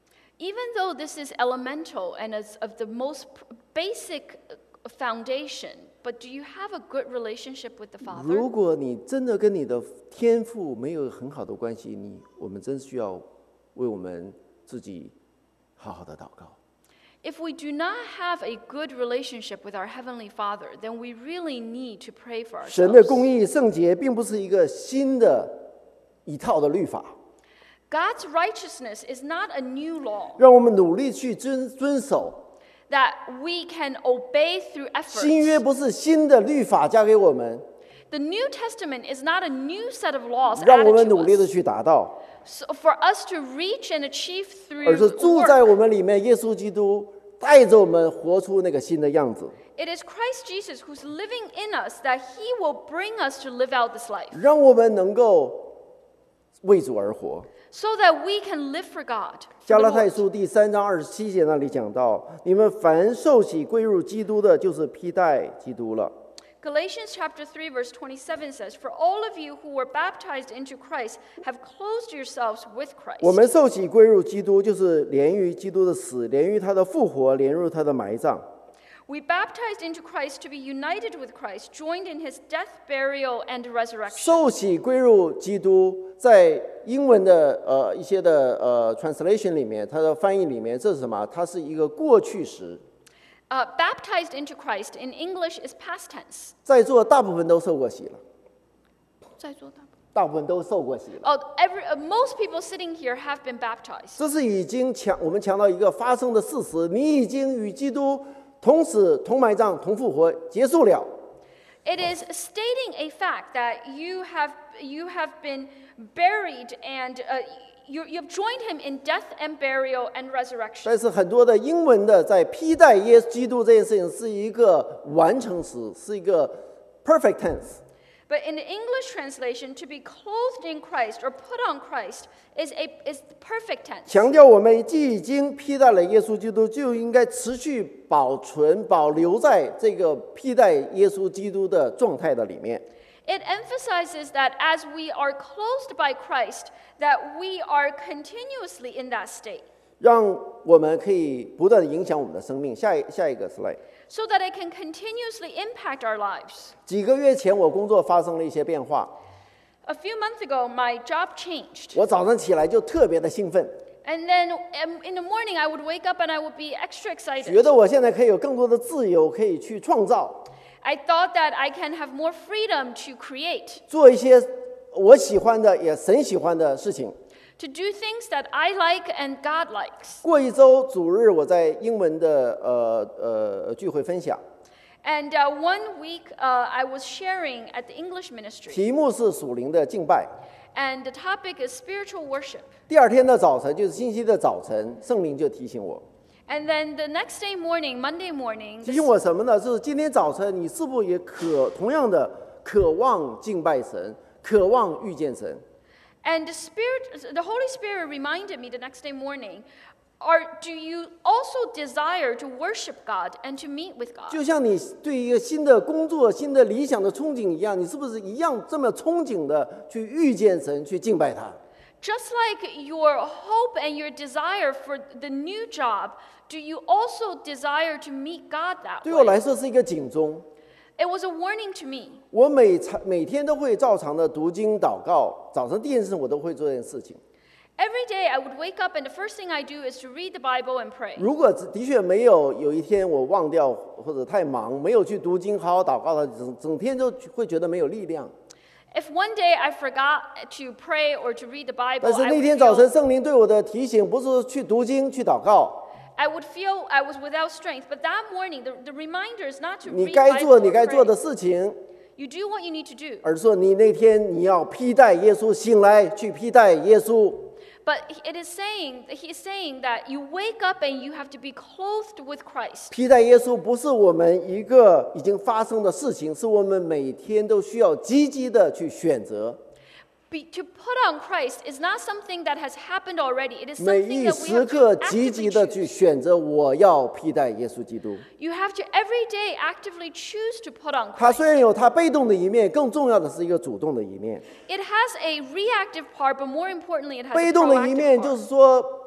Even though this is elemental and is of the most basic foundation, but do you have a good relationship with the Father? 如果你真的跟你的天父没有很好的关系，你我们真需要为我们自己好好的祷告。 If we do not have a good relationship with our Heavenly Father, then we really need to pray for 神的 ourselves. 公义圣洁并不是一个新的一套的律法， God's righteousness is not a new law 让我们努力去遵遵守。 that we can obey through 新约 efforts. 不是新的律法加给我们， The New Testament is not a new set of laws 让我 added 们 to 努力的 us. 去达到， So for us to reach and achieve 而是 through 住在 work. 我们里面，耶稣基督带着我们活出那个新的样子， It is Christ Jesus who's living in us that He will bring us to live out this life 让我们能够为主而活。 so that we can live for God. 加 For 拉 the 太 Lord. 书第三章二十七节那里讲到，你们凡受洗归入基督的，就是披戴基督了。 Galatians chapter three verse twenty-seven says, For all of you who were baptized into Christ have closed yourselves with 我 Christ. 们受洗归入基督，就是连于基督的死，连于他的复活，连入他的埋葬。 We baptized into Christ to be united with Christ, joined in His death, burial, and resurrection. 受洗归入基督，在英文的呃一些的呃 translation 里面，它的翻译里面，这是什么？它是一个过去时， Uh, baptized into Christ in English is past tense. 在座大部分都受过洗了， 在座大部分。 大部分都受过洗了。 Oh, every, uh, most people sitting here have been baptized. 这是已经强，我们强调一个发生的事实，你已经与基督同死、同埋葬、同复活，结束了。 It is stating a fact that you have, you have been buried and uh, you, you have joined Him in death and burial and resurrection. 但是很多的英文的在披戴耶稣基督这件事情是一个完成时，是一个 perfect tense。 But in the English translation, to be clothed in Christ or put on Christ is a is the perfect tense. 强调我们既已经披戴了耶稣基督，就应该持续保存、保留在这个披戴耶稣基督的状态的里面。 It emphasizes that as we are clothed by Christ, that we are continuously in that state, 让我们可以不断的影响我们的生命。下一下一个 slide。 so that it can continuously impact our lives. 几个月前，我工作发生了一些变化， A few months ago, my job changed. 我早上起来就特别的兴奋， And then um, in the morning, I would wake up and I would be extra 觉 excited. 得我现在可以有更多的自由，可以去创造， I thought that I can have more freedom to create, 做一些我喜欢的也神喜欢的事情。 to do things that I like and God likes. 过一周主日，我在英文的呃呃聚会分享， And uh, one week, uh, I was sharing at the English ministry, 题目是属灵的敬拜。 and the topic is spiritual worship. 第二天的早晨，就是星期一的早晨，圣灵就提醒我， And then the next day morning, Monday morning, 提 the 醒我什么呢？就是今天早晨你是否也渴同样的渴望敬拜神，渴望遇见神？ And the Spirit, the Holy Spirit reminded me the next day morning, or do you also desire to worship God and to meet with God? 就像你对一个新的工作、新的理想的憧憬一样，你是不是一样这么憧憬的去遇见神，去敬拜他？ Just like your hope and your desire for the new job, do you also desire to meet God that 对我 way? 来说是一个警钟。 It was a warning to me. 我每常每天都会照常的读经祷告，早上第一件事我都会做这件事情。 Every day I would wake up and the first thing I do is to read the Bible and pray. 如果的确没有有一天我忘掉或者太忙，没有去读经好好祷告的，整整天都会觉得没有力量。 If one day I forgot to pray or to read the Bible, 但是 I 那 would 天早晨 feel, 圣灵对我的提醒，不是去读经去祷告， I would feel I was without strength. But that morning, the, the reminder is not to 你 read 该 Bible 做 or 你该做的 pray. 事情， You do what you need to do. 而是说你那天你要披戴耶稣，醒来去披戴耶稣。 But it is saying, he is saying that you wake up and you have to be clothed with Christ. 披戴耶稣不是我们一个已经发生的事情，是我们每天都需要积极的去选择。 Be, to put on Christ is not something that has happened already. It is 每 something 一 that we 时 have 刻 to 积极 actively 的去 choose. 选择，我要披戴耶稣基督。 You have to every day actively choose to put on 它 Christ. 虽然有它被动的一面，更重要的是一个主动的一面。 It has a reactive part, but more importantly, it has 被 a 动的一面 proactive 就 part. 是说，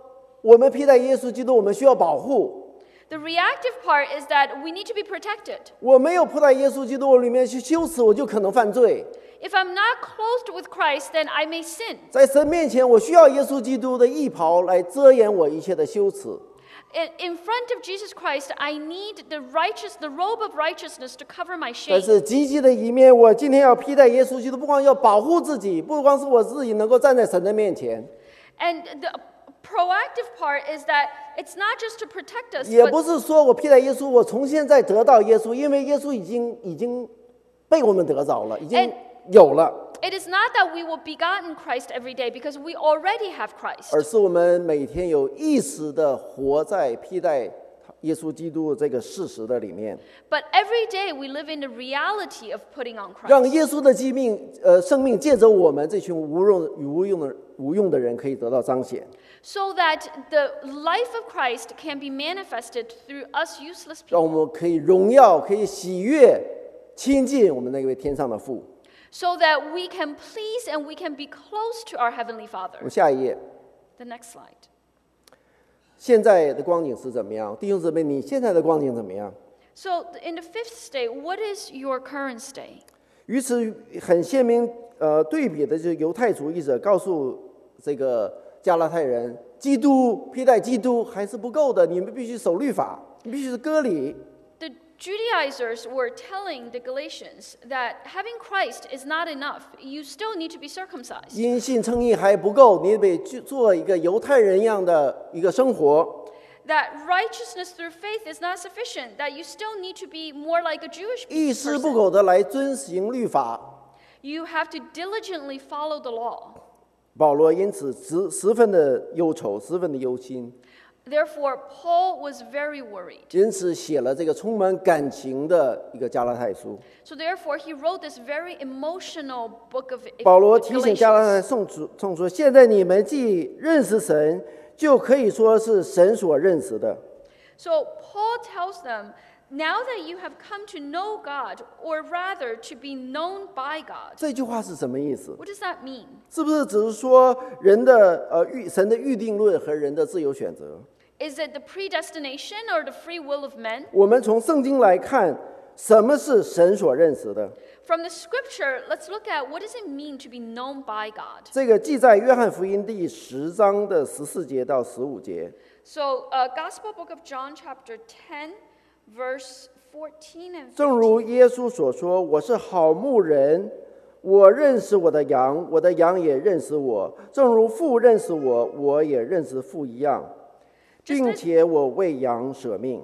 我们披戴耶稣基督，我们需要保护。 The reactive part is that we need to be protected. 我没有披戴耶稣基督，我里面去羞耻，我就可能犯罪。 If I'm not clothed with Christ, then I may sin. 在神面前，我需要耶稣基督的义袍来遮掩我一切的羞耻。 In, in front of Jesus Christ, I need the righteous, the robe of righteousness to cover my 但 shame. 是积极的一面，我今天要披戴耶稣基督，不光要保护自己，不光是我自己能够站在神的面前， And the proactive part is that it's not just to protect us, 也 but 不是说我披戴耶稣，我从现在得到耶稣，因为耶稣已经已经被我们得着了，已经 And- 有了。 it is not that we will begotten Christ every day because we already have Christ. 而是我们每天有意识的活在披戴耶稣基督这个事实的里面， But every day we live in the reality of putting on 让 Christ. 耶稣的基命呃生命借着我们这群无用无用的无用的人可以得到彰显。 So that the life of Christ can be manifested through us useless 让我 people. 们可以荣耀，可以喜悦，亲近我们那位天上的父。 So that we can please and we can be close to our Heavenly 我 Father. 们下一页， The next slide. 现在的光景是怎么样？弟兄姊妹，你现在的光景怎么样？ So in the fifth state, what is your current state? 与此很鲜明呃对比的，就是犹太主义者告诉这个加拉太人，基督披戴基督还是不够的，你们必须守律法，你必须是割礼。 The Judaizers were telling the Galatians that having Christ is not enough. You still need to be circumcised. 因信称义还不够，你得去做一个犹太人一样的一个生活。 That righteousness through faith is not sufficient. That you still need to be more like a Jewish 一丝不 person. 苟的来遵行律法。 You have to diligently follow the law. 保罗因此十十分的忧愁，十分的忧心， Therefore, Paul was very worried. 因此写了这个充满感情的一个加拉太书。 So therefore, he wrote this very emotional book of 保罗提醒加拉 Galatians. 太送主送说：现在你们既认识神，就可以说是神所认识的。 So Paul tells them, now that you have come to know God, or rather to be known by God. 这句话是什么意思？ What does that mean? 是不是只是说人的呃预神的预定论和人的自由选择？ Is it the predestination or the free will of men? 我们从圣经来看，什么是神所认识的？ From the scripture, let's look at what does it mean to be known by God. 这个记在约翰福音第十章的十四节到十五节。 So, uh, Gospel book of John, chapter ten, verse fourteen and 正如耶稣所说：“我是好牧人，我认识我的羊，我的羊也认识我。正如父认识我，我也认识父一样，并且我为羊舍命。”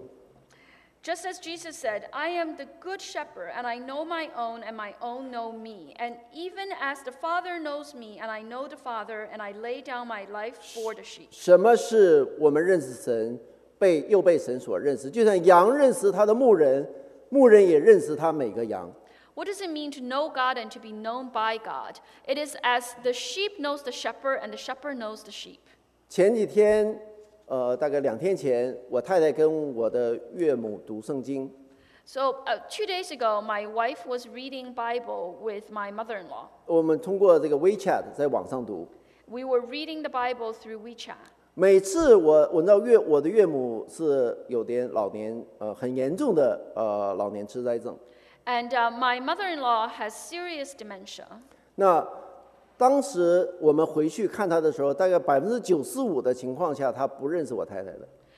Just as Jesus said, I am the good shepherd, and I know my own, and my own know me. And even as the Father knows me, and I know the Father, and I lay down my life for the sheep. 什么是我们认识神，被又被神所认识？就像羊认识他的牧人，牧人也认识他每个羊。 What does it mean to know God and to be known by God? It is as the sheep knows the shepherd, and the shepherd knows the sheep. 前几天，呃，大概两天前，我太太跟我的岳母读圣经。 So uh, two days ago, my wife was reading Bible with my mother-in-law. 我们通过这个 WeChat 在网上读。 We were reading the Bible through WeChat. 每次我我知道岳我的岳母是有点老年呃很严重的呃老年痴呆症。 And uh, my mother-in-law has serious dementia. 那当时我们回去看她的时候，大概百分之九十五的情况下，她不认识我太太的。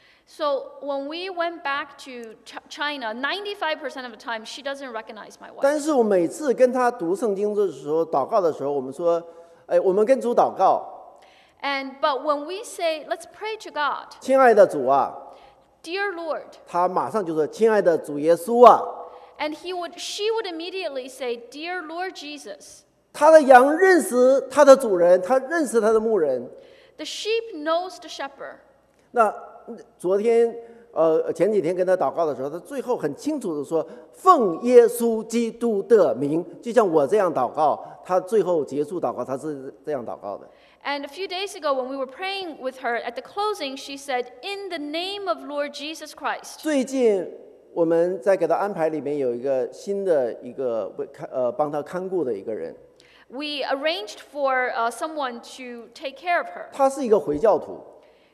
So when we went back to Ch- China, ninety-five percent of the time, she doesn't recognize my wife. 但是我每次跟她读圣经的时候，祷告的时候，我们说，哎，我们跟主祷告， And but when we say, let's pray to God, 亲爱的主啊， dear Lord, 她马上就说，亲爱的主耶稣啊， and he would, she would immediately say, dear Lord Jesus. 她的羊认识她的主人，她认识她的牧人。 The sheep knows the shepherd. 那昨天呃前几天跟他祷告的时候，他最后很清楚的说，奉耶稣基督的名，就像我这样祷告，他最后结束祷告，他是这样祷告的。 And a few days ago, when we were praying with her at the closing, she said, in the name of Lord Jesus Christ. 最近我们在给他安排里面有一个新的一个为看呃帮他看顾的一个人， We arranged for uh, someone to take care of her. 他是一个回教徒，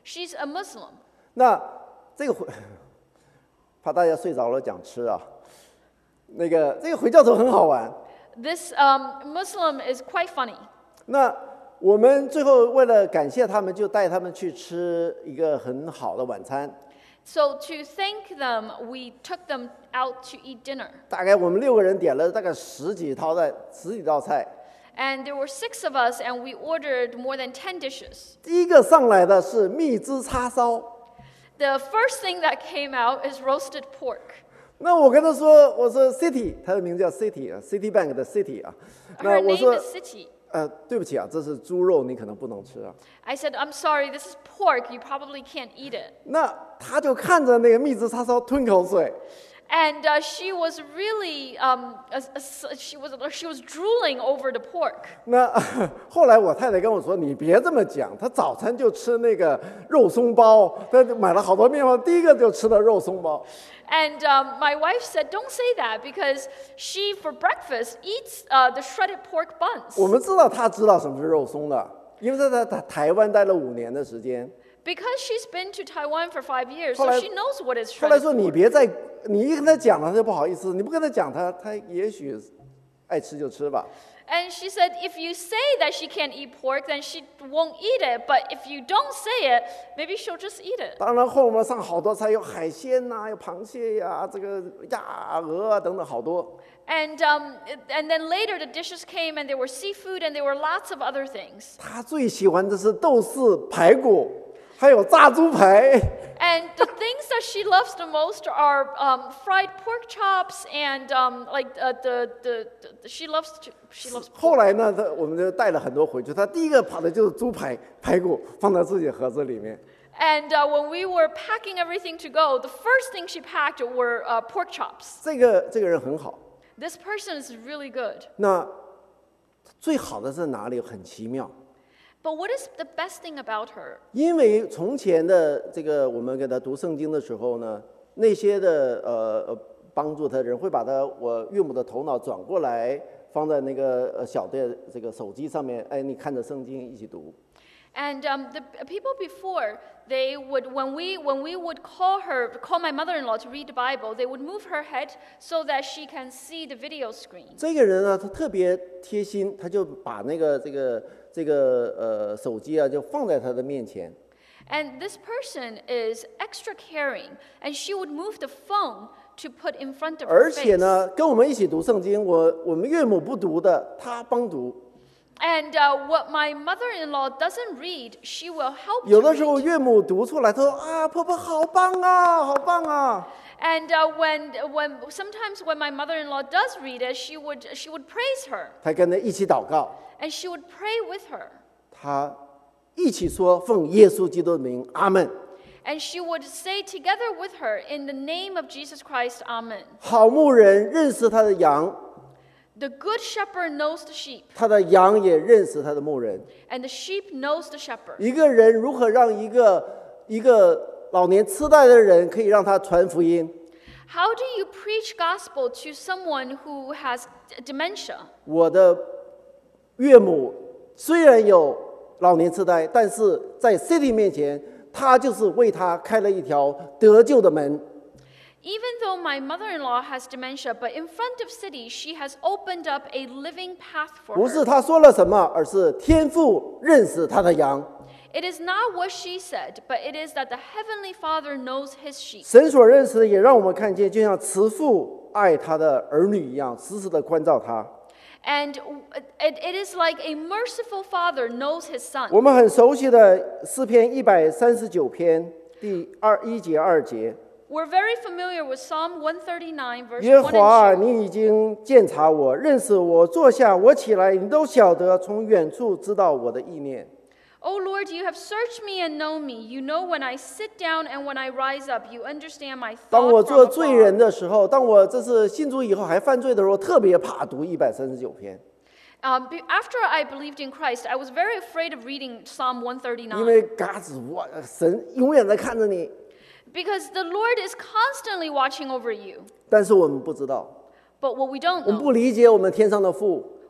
She's a Muslim. 那这个回，怕大家睡着了讲吃啊。那个这个回教徒很好玩。 This um, Muslim is quite funny. 那我们最后为了感谢他们，就带他们去吃一个很好的晚餐。 So to thank them, we took them out to eat dinner. 大概我们六个人点了大概十几道菜，十几道菜。 And there were six of us, and we ordered more than ten dishes. 第一个上来的是蜜汁叉烧。 The first thing that came out is roasted pork. 那我跟他说，我说 City， 他的名字叫 City 啊 ，City Bank 的 City 啊。那 Her 我 name 说 is City. 呃，对不起啊，这是猪肉，你可能不能吃啊。 I said, I'm sorry, this is pork. You probably can't eat it. 那他就看着那个蜜汁叉烧吞口水。 And uh, she was really, um, a, a, she was she was drooling over the pork. 那后来我太太跟我说：“你别这么讲，她早餐就吃那个肉松包，她买了好多面包，第一个就吃的肉松包。” And um, my wife said, "Don't say that because she, for breakfast, eats uh, the shredded pork buns." 我们知道她知道什么是肉松的，因为她在台台湾待了五年的时间。 Because she's been to Taiwan for five years, 后来 so she knows what is 后来 shredded 说：“你 pork. 别再，你一跟她讲了，她就不好意思；你不跟她讲，她她也许爱吃就吃吧。” And she said, if you say that she can't eat pork, then she won't eat it. But if you don't say it, maybe she'll just eat it. 当然后面上好多菜，有海鲜呐、啊，有螃蟹呀、啊，这个鸭、鹅啊等等好多。 And um, and then later the dishes came, and there were seafood, and there were lots of other things. 他最喜欢的是豆豉排骨，还有炸猪排。 And the things that she loves the most are um, fried pork chops and um, like uh, the, the the she loves to, she loves. 后来呢，他我们就带了很多回去。他第一个跑的就是猪排排骨，放在自己盒子里面。 And uh, when we were packing everything to go, the first thing she packed were uh, pork chops. 这个这个人很好。 This person is really good. 那最好的是哪里？很奇妙。 But what is the best thing about her? 因为从前的这个我们给他读圣经的时候呢，那些的呃呃帮助他的人会把他我岳母的头脑转过来，放在那个呃小的这个手机上面，哎，你看着圣经一起读。 And um, the people before, they would when we when we would call her call my mother-in-law to read the Bible, they would move her head so that she can see the video screen. 这个人呢，他特别贴心，他就把那个这个这个呃手机啊，就放在他的面前。 And this person is extra caring, and she would move the phone to put in front of her 而且 face. 呢，跟我们一起读圣经，我我们岳母不读的，他帮读。 And uh, what my mother-in-law doesn't read, she will help 有 to 的时候 read. 岳母读出来，他说啊，婆婆好棒啊，好棒啊。 And uh, when when sometimes when my mother-in-law does read it, she would she would praise her, 他跟他一起祷告， and she would pray with her, 他一起说奉耶稣基督的名，阿门。 and she would say together with her, in the name of Jesus Christ, Amen. 好牧人认识他的羊， The good shepherd knows the sheep, 他的羊也认识他的牧人。 and the sheep knows the shepherd. 一个人如何让一个一个老年痴呆的人可以让他传福音？ How do you preach gospel to someone who has d- dementia? 我的岳母虽然有老年痴呆，但是在 City 面前，他就是为他开了一条得救的门。 Even though my mother-in-law has dementia, but in front of City, she has opened up a living path for 不是 her. 他说了什么，而是天父认识他的羊。 It is not what she said, but it is that the Heavenly Father knows His sheep. 神所认识的，也让我们看见，就像慈父爱他的儿女一样，时时的关照他。 And it, it is like a merciful father knows his son. 我们很熟悉的诗篇一百三十九篇第二一节二节。 We're very familiar with Psalm one thirty-nine, verse 耶 one 和华啊， and two. 你已经鉴察我，认识我，坐下，我起来，你都晓得，从远处知道我的意念。 O Lord, you have searched me and known me. You know when I sit down and when I rise up. You understand my 当我 thought 做 from 罪人 afar. 的时候，当我这是信主以后还犯罪的时候，特别怕读一百三十九篇， Um, be- after I believed in Christ, I was very afraid of reading Psalm 因 one 为 thirty-nine 嘎子我神永远在看着你， because the Lord is constantly watching over you. 但是我们不知道， But what we don't 我们 know, 不理解我们天上的父，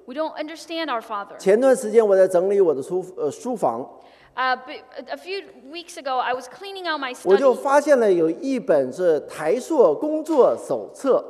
We don't understand our Father. 前段时间我在整理我的书呃书房， Uh, but a few weeks ago, I was cleaning out my 我就 study. 发现了有一本是台塑工作手册。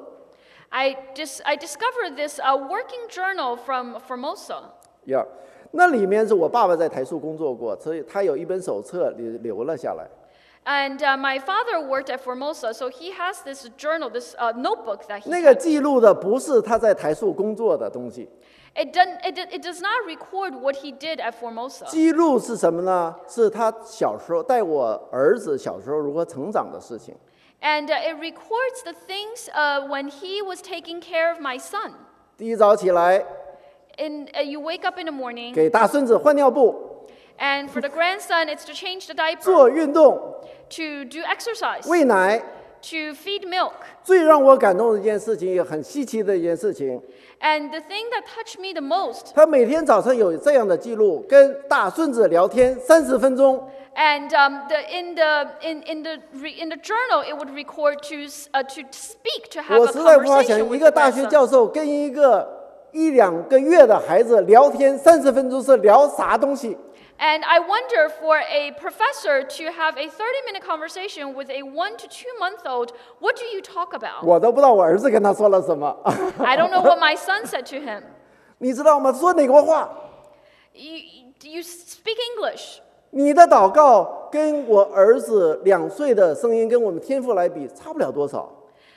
I just I discovered this uh, working journal from Formosa. 呀，那里面是我爸爸在台塑工作过，所以他有一本手册留留了下来。 And uh, my father worked at Formosa, so he has this journal, this uh, notebook that he 那个 kept. 记录的不是他在台塑工作的东西， It, doesn't, it, it does not record what he did at Formosa. 记录是什么呢？是他小时候带我儿子小时候如何成长的事情。 And uh, it records the things uh, when he was taking care of my son. 第一早起来， In, uh, you wake up in the morning, 给大孙子换尿布， and for the grandson, it's to change the diaper, 做运动， to do exercise, 喂奶。 to feed milk. 最让我感动的一件事情，也很稀奇的一件事情， And the thing that touched me the most, 他每天早上有这样的记录，跟大孙子聊天三十分钟。 and um, the, in, the, in, in, the, re, in the journal, it would record to, s- uh, to speak, to have 我 a 实在无法想 conversation 象，一 with 个 the 大学 grandson. 教授跟一个一两个月的孩子聊天三十分钟，是聊啥东西？ And I wonder for a professor to have a thirty-minute conversation with a one to two-month-old, what do you talk about? 我都不知道我儿子跟他说了什么。 I don't know what my son said to him. 你知道吗？说哪国话？ You, you speak English. 你的祷告跟我儿子两岁的声音跟我们天父来比，差不了多少。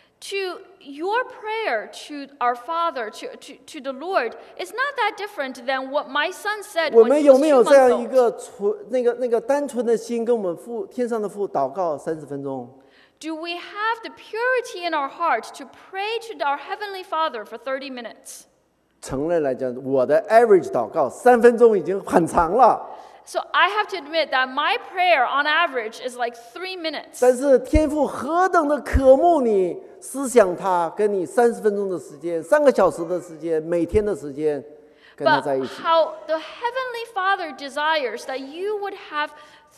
To your prayer to our Father, to, to, to the Lord, is not that different than what my son said 我 when 们 he 有 was 没 two 有这样 months 一 old. 个纯那个那个单纯的心，跟我们父天上的父祷告三十分钟？ Do we have the purity in our heart to pray to our Heavenly Father for thirty minutes? 承认来讲，我的 average 祷告三分钟已经很长了。 So I have to admit that my prayer on average is like three minutes. 但是天父何等的渴慕你，思想他，跟你三十分钟的时间，三个小时的时间，每天的时间，跟他 But 在一起。 how the Heavenly Father desires that you would have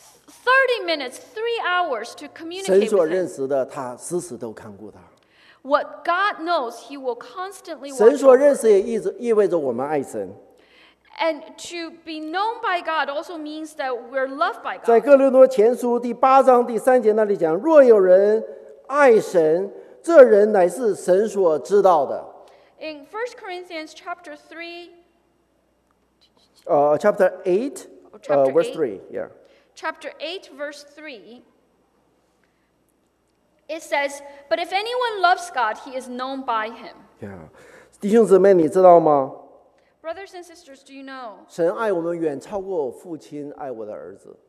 thirty minutes, three hours to 神 communicate 所 with 认 Him. 识的，他时时都看顾他。 What God knows, He will constantly 神 watch 所认 over. 识也意意味着我们爱神。 And to be known by God also means that we're loved by 在 God. 哥林多前书第八章第三节那里讲：若有人爱神，这人乃是神所知道的。 In First Corinthians chapter three, 呃、c h a p t e r eight， Oh, 呃、 chapter verse eight. three，yeah。 chapter eight, verse three, it says, "But if anyone loves God, he is known by Him." Yeah. 弟兄姊妹，你知道吗？ Brothers and sisters, do you know 神爱我们远超过我父亲爱我的儿子。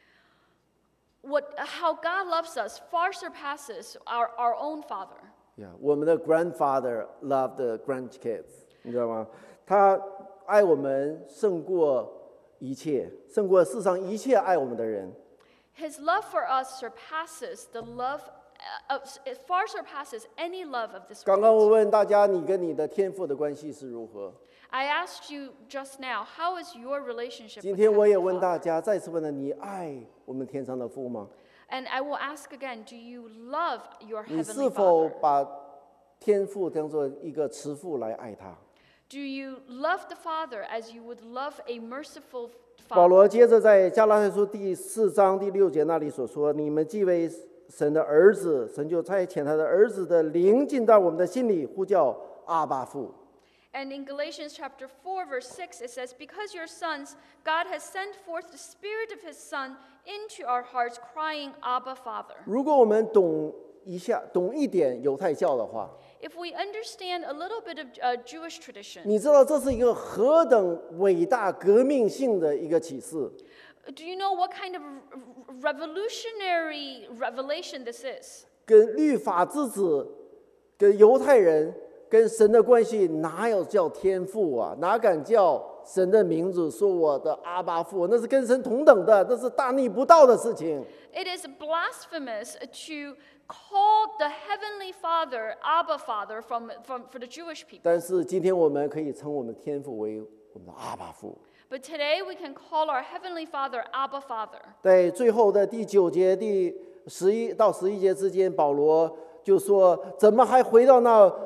what how God loves us far surpasses our, our own Father. Yeah, 我们的 grandfather loved the grandkids， 你知道吗？他爱我们胜过一切，胜过世上一切爱我们的人。 His love for us surpasses the love uh, of, it far surpasses any love of this 刚刚我 world. 问大家，你跟你的天父的关系是如何？ I asked you just now, how is your relationship 今 with 天我也 Heavenly 问 Father? 大家，再次问了，你爱我们天上的父吗？ And I will ask again, do you love your 你 Heavenly 是否 Father? 把天父当做一个慈父来爱他？ Do you love the Father as you would love a merciful 保 Father? 罗接着在加拉太书第四章第六节那里所说：“你们既为神的儿子，神就差遣他的儿子的灵进到我们的心里，呼叫阿爸父。” And in Galatians chapter four, verse six, it says, "Because you're sons, God has sent forth the Spirit of His Son into our hearts, crying, Abba, Father." 如果我们懂一下、懂一点犹太教的话， If we understand a little bit of uh, Jewish tradition, 你知道这是一个何等伟大、革命性的一个启示。 do you know what kind of revolutionary revelation this is? 跟律法之子、跟犹太人、跟神的关系，哪有叫天父啊？哪敢叫神的名字说我的阿爸父？那是跟神同等的，那是大逆不道的事情。 It is blasphemous to call the Heavenly Father Abba Father from, from, for the Jewish people. 但是今天我们可以称我们天父为我们的阿爸父。 But today we can call our Heavenly Father Abba Father. 在最后的第九节、第十一到十一节之间，保罗就说：怎么还回到那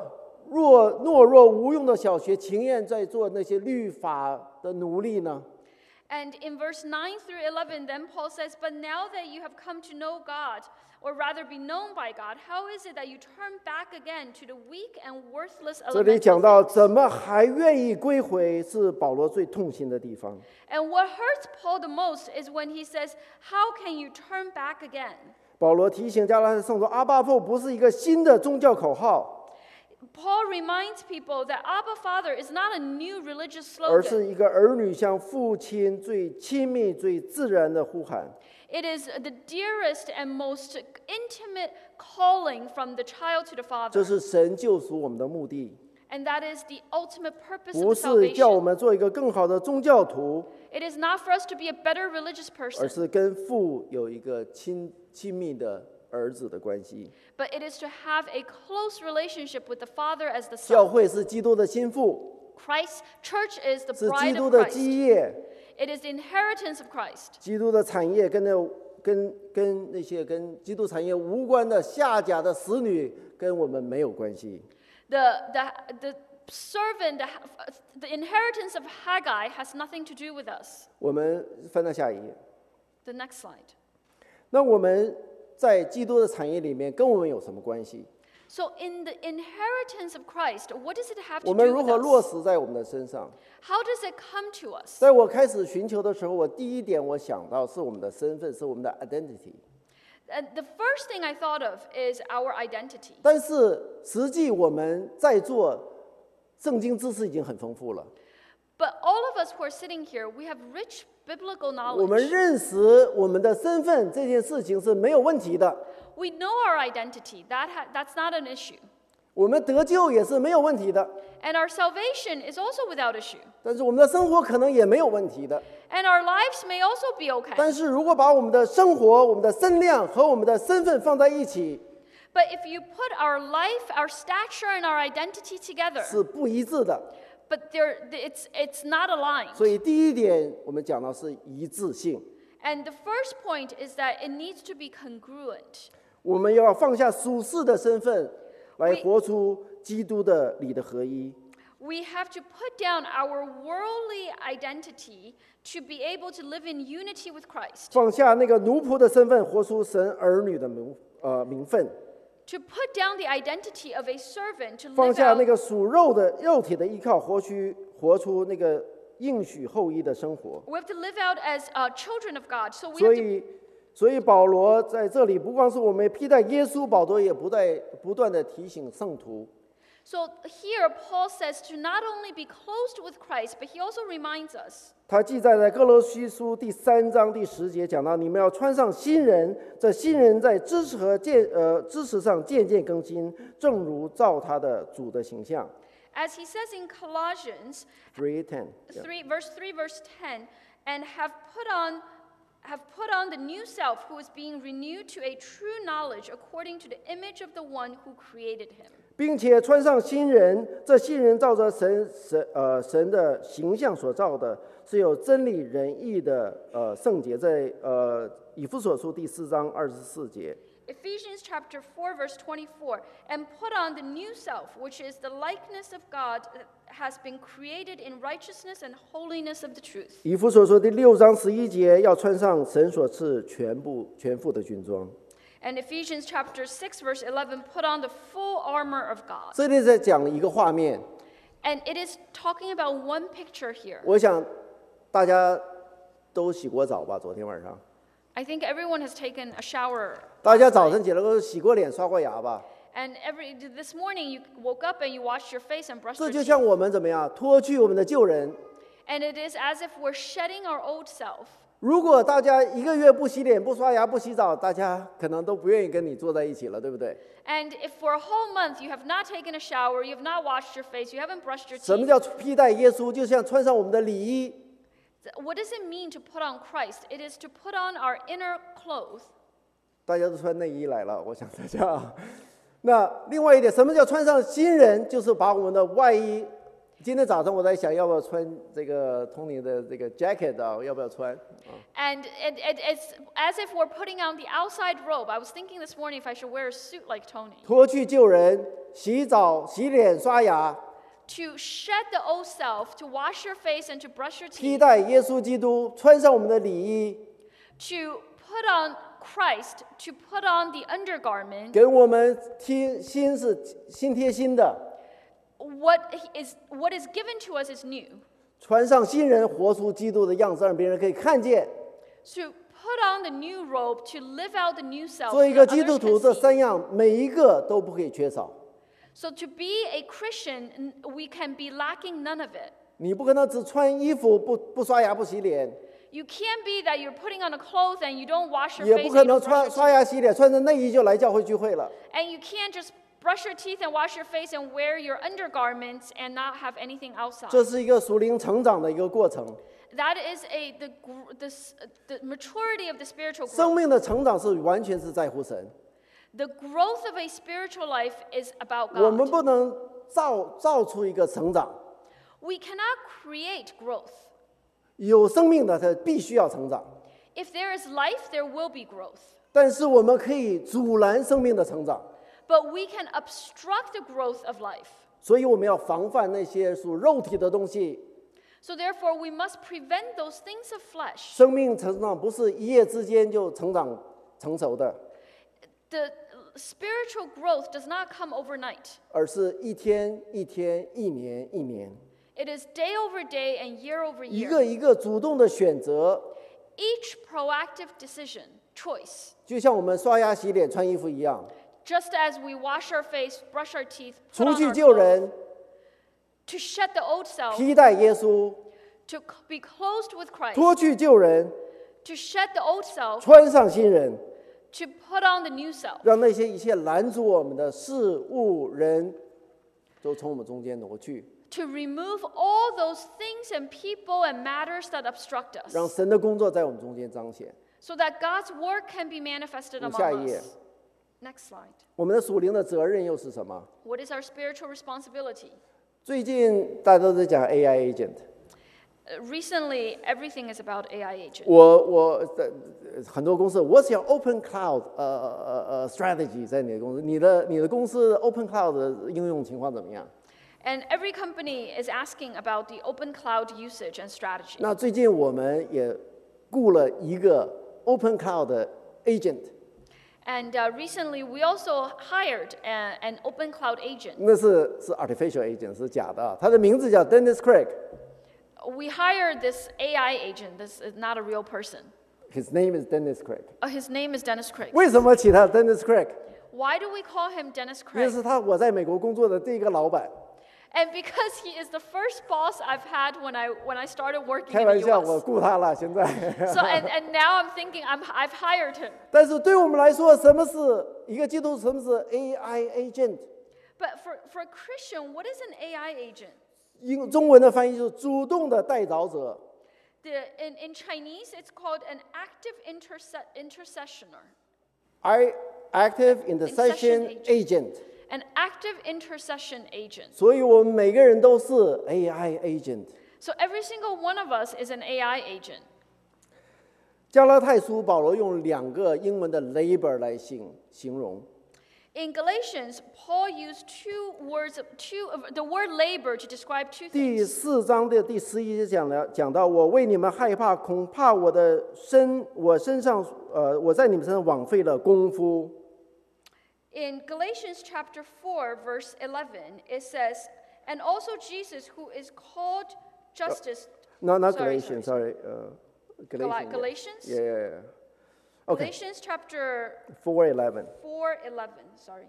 弱懦弱无用的小学，情愿在做那些律法的奴隶呢？ And in verse nine through eleven, then Paul says, But now that you have come to know God, or rather be known by God, how is it that you turn back again to the weak and worthless 这里讲 elemental 到 things? 怎么还愿意归回，是保罗最痛心的地方。 And what hurts Paul the most is when he says, How can you turn back again? 保罗提醒加拉太圣徒，阿爸父不是一个新的宗教口号， Paul reminds people that Abba Father is not a new religious 而是 slogan. 一个儿女向父亲最亲密、最自然的呼喊。 It is the dearest and most intimate calling from the child to the 这 Father. 是神救赎我们的目的， And that is the ultimate purpose 不 of 是叫我 salvation. 们做一个更好的宗教徒， It is not for us to be a better religious 而 person, 是跟父有一个亲亲密的儿子的关系。 but it is to have a close relationship with the Father as the 教 Son. 会是基督的心腹， Christ, church is the 是基 bride 督 of 的 Christ. 基业， It is the inheritance of Christ. 基督的产业跟那跟跟那些跟基督产业无关的下甲的使女，跟我们没有关系。 The, the, the servant, the, the inheritance of Haggai has nothing to do with us. 我们翻到下一页。 The next slide. 那我们在基督的产业里面，跟我们有什么关系？ So in the inheritance of Christ, what does it have 我 to 们 do 如 with 何落 us? 实在我们的身上？ How does it come to us? 在我开始寻求的时候，我第一点我想到是我们的身份，是我们的 identity。 And the first thing I thought of is our identity. 但是实际我们在座，圣经知识已经很丰富了， But all of us who are sitting here, we have rich biblical 我们 knowledge. 认识我们的身份这件事情是没有问题的， We know our identity. That ha- that's not an issue. 我们得救也是没有问题的。 And our salvation is also without issue. 但是我们的生活可能也没有问题的。 And our lives may also be okay. 但是如果把我们的生活、我们的身量和我们的身份放在一起， But if you put our life, our stature, and our identity together, 是不一致的。 but they're, it's, it's not aligned. 所以第一点，我们讲到是一致性。 And the first point is that it needs to be congruent. 我们要放下属世的身份，来 We- 活出基督的理的合一。 We have to put down our worldly identity to be able to live in unity with Christ. 放下那个奴仆的身份，活出神儿女的名呃名分。 To put down the identity of a servant to 放 live 下那 out, 个属肉的肉体的依靠，活出活出那个应许后裔的生活。 we have to live out as uh, children of God. So we 所 have to 以，所以保罗在这里不光是我们披戴耶稣，保罗也不在不断的提醒圣徒， So here Paul says to not only be closed with Christ, but he also reminds us. 他记载在哥罗西书第三章第十节讲到，你们要穿上新人，这新人在知识和见呃知识上渐渐更新，正如照他的主的形象。 As he says in Colossians Three ten， three, verse three, verse ten, and have put on have put on the new self who is being renewed to a true knowledge according to the image of the one who created him. 并且穿上新人，这新人照着神神呃神的形象所造的，是有真理仁义的呃圣洁，在呃以弗所书第四章二十四节。 Ephesians chapter four, verse twenty-four, and put on the new self, which is the likeness of God that has been created in righteousness and holiness of the truth. 以弗所书第六章十一节，要穿上神所赐全部全副的军装。 And Ephesians chapter six, verse eleven, put on the full armor of God. 这里在讲一个画面， And it is talking about one picture here. 我想大家都洗过澡吧？昨天晚上， I think everyone has taken a shower. 大家早晨起来都洗过脸、刷过牙吧？ And every this morning you woke up and you washed your face and brushed 这 your 就 teeth. 像我们怎么样脱去我们的旧人。 And it is as if we're shedding our old self. 如果大家一个月不洗脸、不刷牙、不洗澡，大家可能都不愿意跟你坐在一起了，对不对？ And if for a whole month you have not taken a shower, you have not washed your face, you haven't brushed your 什么 teeth, 叫披戴耶稣？就像穿上我们的礼衣。 what does it mean to put on Christ? It is to put on our inner clothes. 大家都穿内衣来了，我想大家。那另外一点，什么叫穿上新人？就是把我们的外衣今天早上我在想，要不要穿这个 Tony 的这个 jacket 啊？要不要穿？啊 And it, it, it's as if we're putting on the outside robe. I was thinking this morning if I should wear a suit like Tony. 脱去旧人，洗澡、洗脸、刷牙， To shed the old self, to wash your face and to brush your 披 teeth, 戴耶稣基督，穿上我们的礼衣， to put on Christ, to put on the undergarment. 给我们贴心是心贴心的， What is, what is given to us is new. 穿上新人，活出基督的样子，让别人可以看见。 To put on the new robe, to live out the new self. 做一 so 个 that 基督 others 徒， can 这 see. 三样每一个都不可以缺少。 So to be a Christian, n- we can be lacking none of it. 你不可能只穿衣服不不刷牙不洗脸， You can't be that you're putting on a clothes and you don't wash your 也 face 不 and 可 you 能 don't brush 穿 your 刷 teeth. 牙洗脸，穿着内衣就来教会聚会了。 And you can't just brush your teeth and wash your face and wear your undergarments and not have anything outside. 这是一个属灵成长的一个过程。 That is a the gr- the, s- the maturity of the spiritual 生 growth. 命的成长是完全是在乎神， The growth of a spiritual life is about 我们 God. 不能造造出一个成长。 We cannot create growth. 有生命的它必须要成长， If there is life, there will be growth. 但是我们可以阻拦生命的成长， But we can obstruct the growth of life. 所以我们要防范那些属肉体的东西。 So therefore, we must prevent those things of flesh. 生命成长不是一夜之间就成长成熟的， The spiritual growth does not come overnight. 而是一天一天、一年一年， It is day over day and year over 一 year. 个一个主动的选择， Each proactive decision, choice, 就像我们刷牙、洗脸、穿衣服一样， just as we wash our face, brush our teeth, put 除 on 去 our 旧 clothes, 人， to shed the old self, 披戴耶稣； to c- be clothed with Christ, 脱去旧人， to shed the old self, 穿上新人， to put on the new self, 让那些一切拦阻我们的事物人都从我们中间挪去， to remove all those things and people and matters that obstruct 让 us, 神的工作在我们中间彰显。 so that God's work can be manifested 往下 among 一页。 us. Next slide. 我们的属灵的责任又是什么？ What is our spiritual responsibility? 最近大家都在讲 A I agent， Uh, Recently, everything is about A I agent. 我我的很多公司，What's your open cloud 呃呃呃 strategy 在你的公司？你的你的公司 open cloud 的应用情况怎么样？ And every company is asking about the open cloud usage and strategy. 那最近我们也雇了一个 open cloud 的 agent， And uh, recently, we also hired a, an open cloud agent. 那是是 artificial agent 是假的啊，他的名字叫 Dennis Craig， We hired this A I agent. This is not a real person. His name is Dennis Craig。 Uh, his name is Dennis Craig. 为什么起他 Dennis Craig？ Why do we call him Dennis 因为 Craig? 是他我在美国工作的第一个老板。 And because he is the first boss I've had when I when I started working 开 in 玩 the 笑， U 我 S. 雇他了，现在。 So and, and now I'm thinking I'm, I've hired him. 但是对我们来说，什么是一个基督徒？什么是 A I agent？ But for, for a Christian, what is an A I agent? 英中文的翻译就是主动的代祷者。 The, in, in Chinese, it's called an active interse- intercessioner. I active intercession Intercession agent。 An active intercession agent. 所以我们每个人都是 A I agent。 So every single one of us is an A I agent. 加拉太书保罗用两个英文的 labor 来形形容。 In Galatians, Paul used two words, two of the word labor to describe two 第 things. 四章的第十一节讲了，讲到我为你们害怕，恐怕我的身，我身上，呃，我在你们身上枉费了功夫。 In Galatians chapter four, verse eleven, it says, "And also Jesus, who is called justice." Not not Sorry, Galatians, sorry, sorry, 呃 Gal- Galatians. Galatians? Yeah, yeah, yeah. Okay, Galatians chapter four eleven. four eleven, sorry.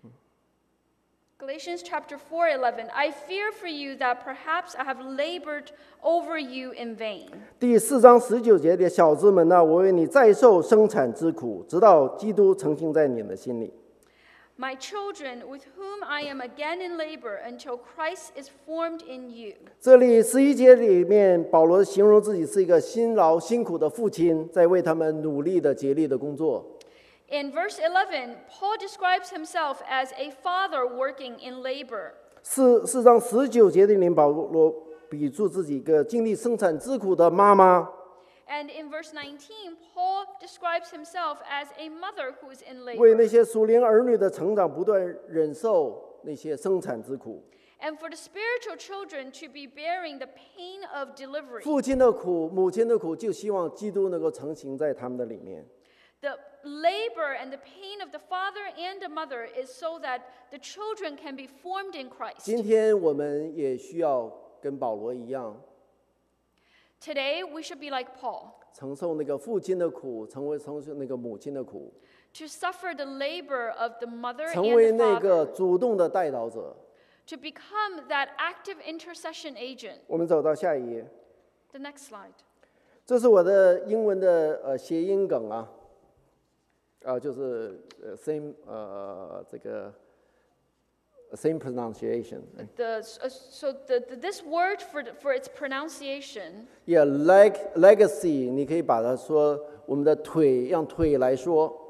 Galatians chapter four eleven. I fear for you that perhaps I have labored over you in vain. 第四章十九节的小子们呐，我为你再受生产之苦，直到基督成形在你们的心里。 My children, with whom I am again in labor until Christ is formed in you. 这里十一节里面，保罗形容自己是一个辛劳辛苦的父亲，在为他们努力的竭力的工作。 In verse eleven, Paul describes himself as a father working in labor. 四四章十九节里面，保罗比出自己一个经历生产之苦的妈妈。 And in verse nineteen, Paul describes himself as a mother who is in 为 labor. 那些属灵儿女的成长不断忍受那些生产之苦， And for the spiritual children to be bearing the pain of delivery. 父亲的苦，母亲的苦，就希望基督能够成型在他们的里面。 The labor and the pain of the father and the mother is so that the children can be formed in Christ. 今天我们也需要跟保罗一样， Today, we should be like Paul, 承受那个父亲的苦，成为承受那个母亲的苦， to suffer the labor of the mother 成 and 为 the 那个 father, 主动的代祷者。 to become that active intercession agent. 我们走到下一页， The next slide. 这是我的英文的呃谐音梗啊，啊、就是呃 same 呃这个 same pronunciation。 The, uh, so the, the, this word for, the, for its pronunciation, Yeah, leg legacy， 你可以把它说我们的腿，让腿来说。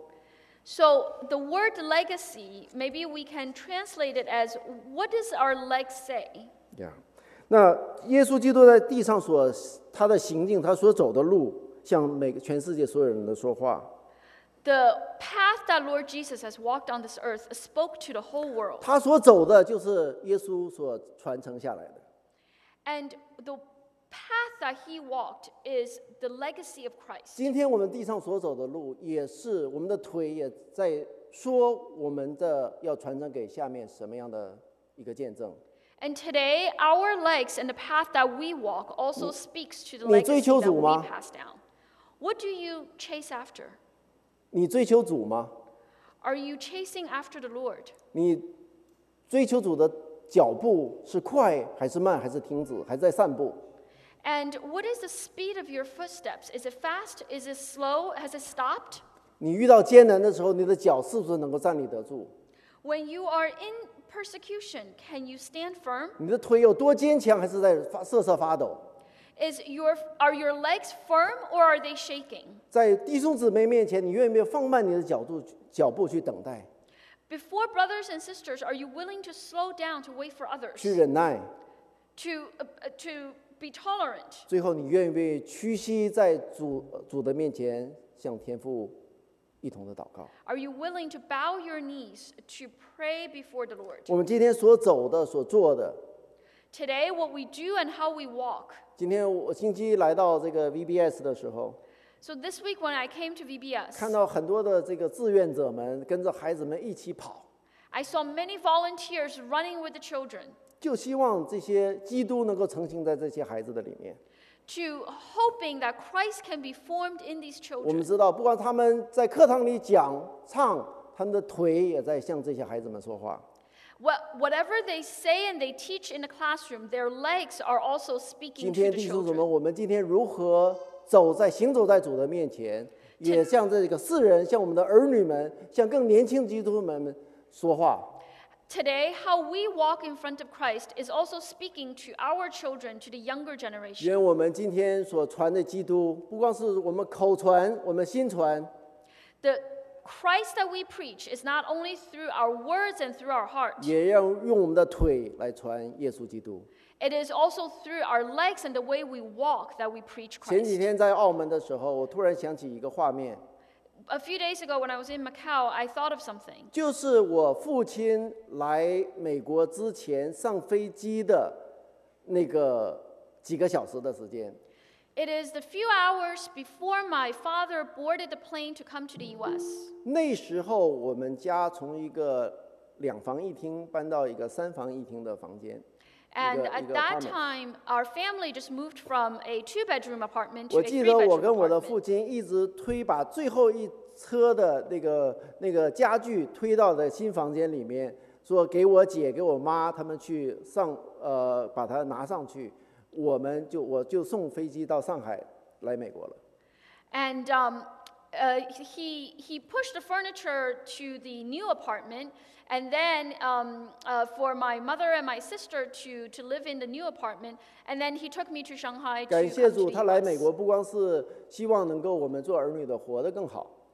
so the word legacy, maybe we can translate it as, what does our legs say? Yeah， 那耶稣基督在地上所他的行径，他所走的路，向每个全世界所有人的说话。 The path that Lord Jesus has walked on this earth spoke to the whole world. 他所走的就是耶稣所传承下来的。 And the path that he walked is the legacy of Christ. 今天我们地上所走的路，也是我们的腿也在说我们的要传承给下面什么样的一个见证。 And today, our legs and the path that we walk also speaks to the 你追 legacy 求 that 主 we 吗？ pass down. What do you chase after? 你追求主吗？ Are you chasing after the Lord? 你追求主的脚步是快还是慢，还是停止，还是在散步？ And what is the speed of your footsteps? Is it fast? Is it slow? Has it stopped? 你遇到艰难的时候，你的脚是不是能够站立得住？ When you are in persecution, can you stand firm? 你的腿有多坚强，还是在发瑟瑟发抖？ Is your, are your legs firm or are they shaking? 在弟兄姊妹面前，你愿不愿意放慢你的角度脚步去等待， Before brothers and sisters, are you willing to slow down to wait for others? 去忍耐？ To, uh, uh, to be tolerant? 最后，你愿不愿意屈膝在主主的面前，向天父一同的祷告？ Are you willing to bow your knees to pray before the Lord? 我们今天所走的、所做的， Today, what we do and how we walk. 今天我星期一来到这个 V B S 的时候， So this week when I came to V B S, 看到很多的这个志愿者们跟着孩子们一起跑， I saw many volunteers running with the children 就希望这些基督能够成型在这些孩子的里面。 to hoping that Christ can be formed in these 我们 children. 知道，不管他们在课堂里讲唱，他们的腿也在向这些孩子们说话。 What, whatever they say and they teach in the classroom, their legs are also 今 speaking to 天 the 弟兄姊妹， children. 我们今天如何走在行走在主的面前，也向这个世人，向我们的儿女们，向更年轻基督徒们说话。 Today, how we walk in front of Christ is also speaking to our children, to the younger generation. 愿我们今天所传的基督，不光是我们口传，我们心传， The Christ that we preach is not only through our words and through our heart. 也要用我们的腿来传耶稣基督。 It is also through our legs and the way we walk that we preach 前几 Christ. 天在澳门的时候，我突然想起一个画面， A few days ago when I was in Macau, I thought of something. 就是我父亲来美国之前上飞机的那个几个小时的时间。 It is the few hours before my father boarded the plane to come to the U S. 那时候我们家从一个两房一厅搬到一个三房一厅的房间。 And 一个- at 一个 that apartment time, our family just moved from a two-bedroom apartment to 我 a 记得我 three-bedroom 跟我的 apartment. 父亲一直推把最后一车的那个那个家具推到的新房间里面，说给我姐给我妈他们去上呃把它拿上去，我们就我就送飞机到上海来美国了。 And um, uh, he, he pushed the furniture to the new apartment, and then um, uh, for my mother and my sister to, to live in the new apartment, and then he took me to Shanghai to 感 come 谢 to 主， the 他来 U 美 S. 国不光是希望能够我们做儿女的活得更好，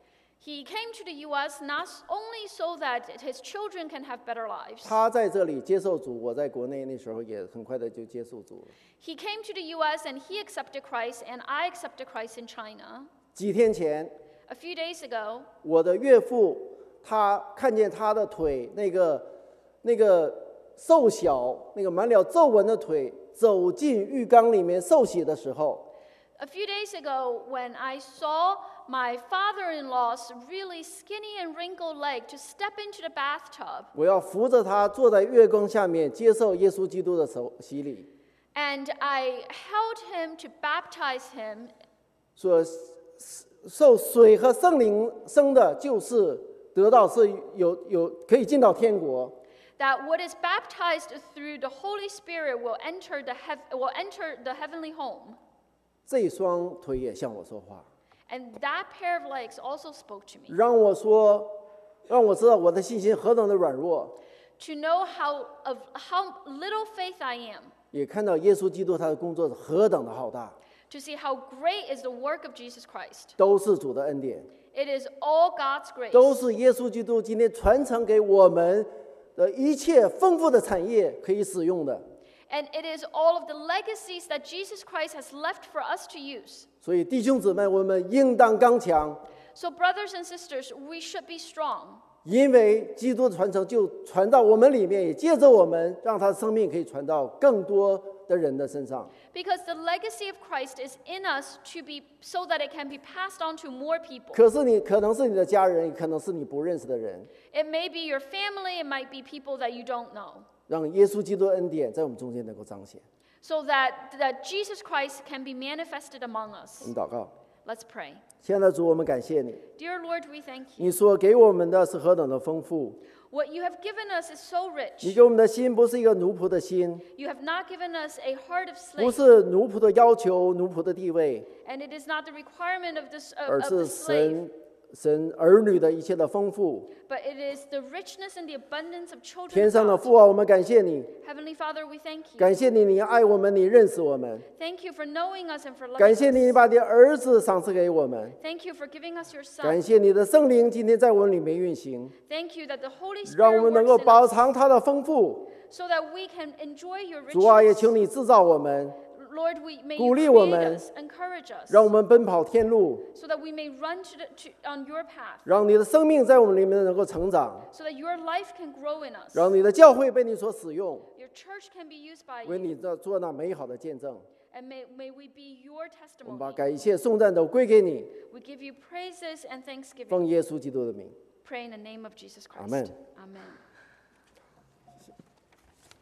He came to the U S not only so that his children can have better lives. 他在这里接受主，我在国内那时候也很快的就接受主了。 He came to the U S and he accepted Christ, and I accepted Christ in China. 几天前， A few days ago, 我的岳父他看见他的腿那个那个瘦小、那个满了皱纹的腿走进浴缸里面受洗的时候， a few days ago, when I saw my father-in-law's really skinny and wrinkled leg to step into the bathtub, 我要扶着他坐在月光下面接受耶稣基督的手洗礼。 and I held him to baptize him. 说受水和圣灵生的，就是得到是有有可以进到天国。 That what is baptized through the Holy Spirit will enter the hev- will enter the heavenly home. 这一双腿也向我说话， And that pair of legs also spoke to me 让我说，让我知道我的信心何等的软弱， to know how of how little faith I am, 也看到耶稣基督他的工作是何等的浩大， to see how great is the work of Jesus Christ. 都是主的恩典， It is all God's grace. 都是耶稣基督今天传承给我们的一切丰富的产业可以使用的。 And it is all of the legacies that Jesus Christ has left for us to use. 所以弟兄姊妹，我们应当刚强， So brothers and sisters, we should be strong. 因为基督的传承就传到我们里面，也借着我们，让他的生命可以传到更多的人的身上。 Because the legacy of Christ is in us to be so that it can be passed on to more people. 可是你可能是你的家人，也可能是你不认识的人， It may be your family, it might be people that you don't know. 让耶稣基督的恩典在我们中间能够彰显。 So that, that Jesus Christ can be manifested among 我 us. 们祷告， Let's pray. 亲爱的主，我们感谢你， Dear Lord, we thank you. 你所给我们的是何等的丰富。 What you have given us is so 你 rich. 给我们的心不是一个奴仆的心， You have not given us a heart of 不 slave. 是奴仆的要求、奴仆的地位， And it is not the requirement of, this, of, 而 of 是 the slave. 神神儿女的一切的丰富。 But it is the richness and the abundance of children 天 of 上的 God. 父啊，我们感谢你， Heavenly Father, we thank you. 感谢你，你爱我们，你认识我们， Thank you for knowing us and for 感 loving 谢你，你 us. 把你的儿子赏赐给我们， Thank you for giving us your 感 Son. 谢你的圣灵今天在我们里面运行， Thank you that the Holy 让我 Spirit 们能够 works in 饱 us 尝它的丰富。 so that we can enjoy your 主啊，也 riches. 求你制造我们， Lord, we, may 鼓 you 励我 create 们， us, encourage us, 让我们奔跑天路， so that we may run to the, to, on your path, 让你的生命在我们里面能够成长， so that your life can grow in us, 让你的教会被你所使用， your church can be used by 为 you, 你的做那美好的见证。 and may, may we be your 我们把 testimony. 感谢颂赞都归给你， We give you praises and thanksgiving. 奉耶稣基督的名。 Pray in the name of Jesus Christ. Amen. Amen.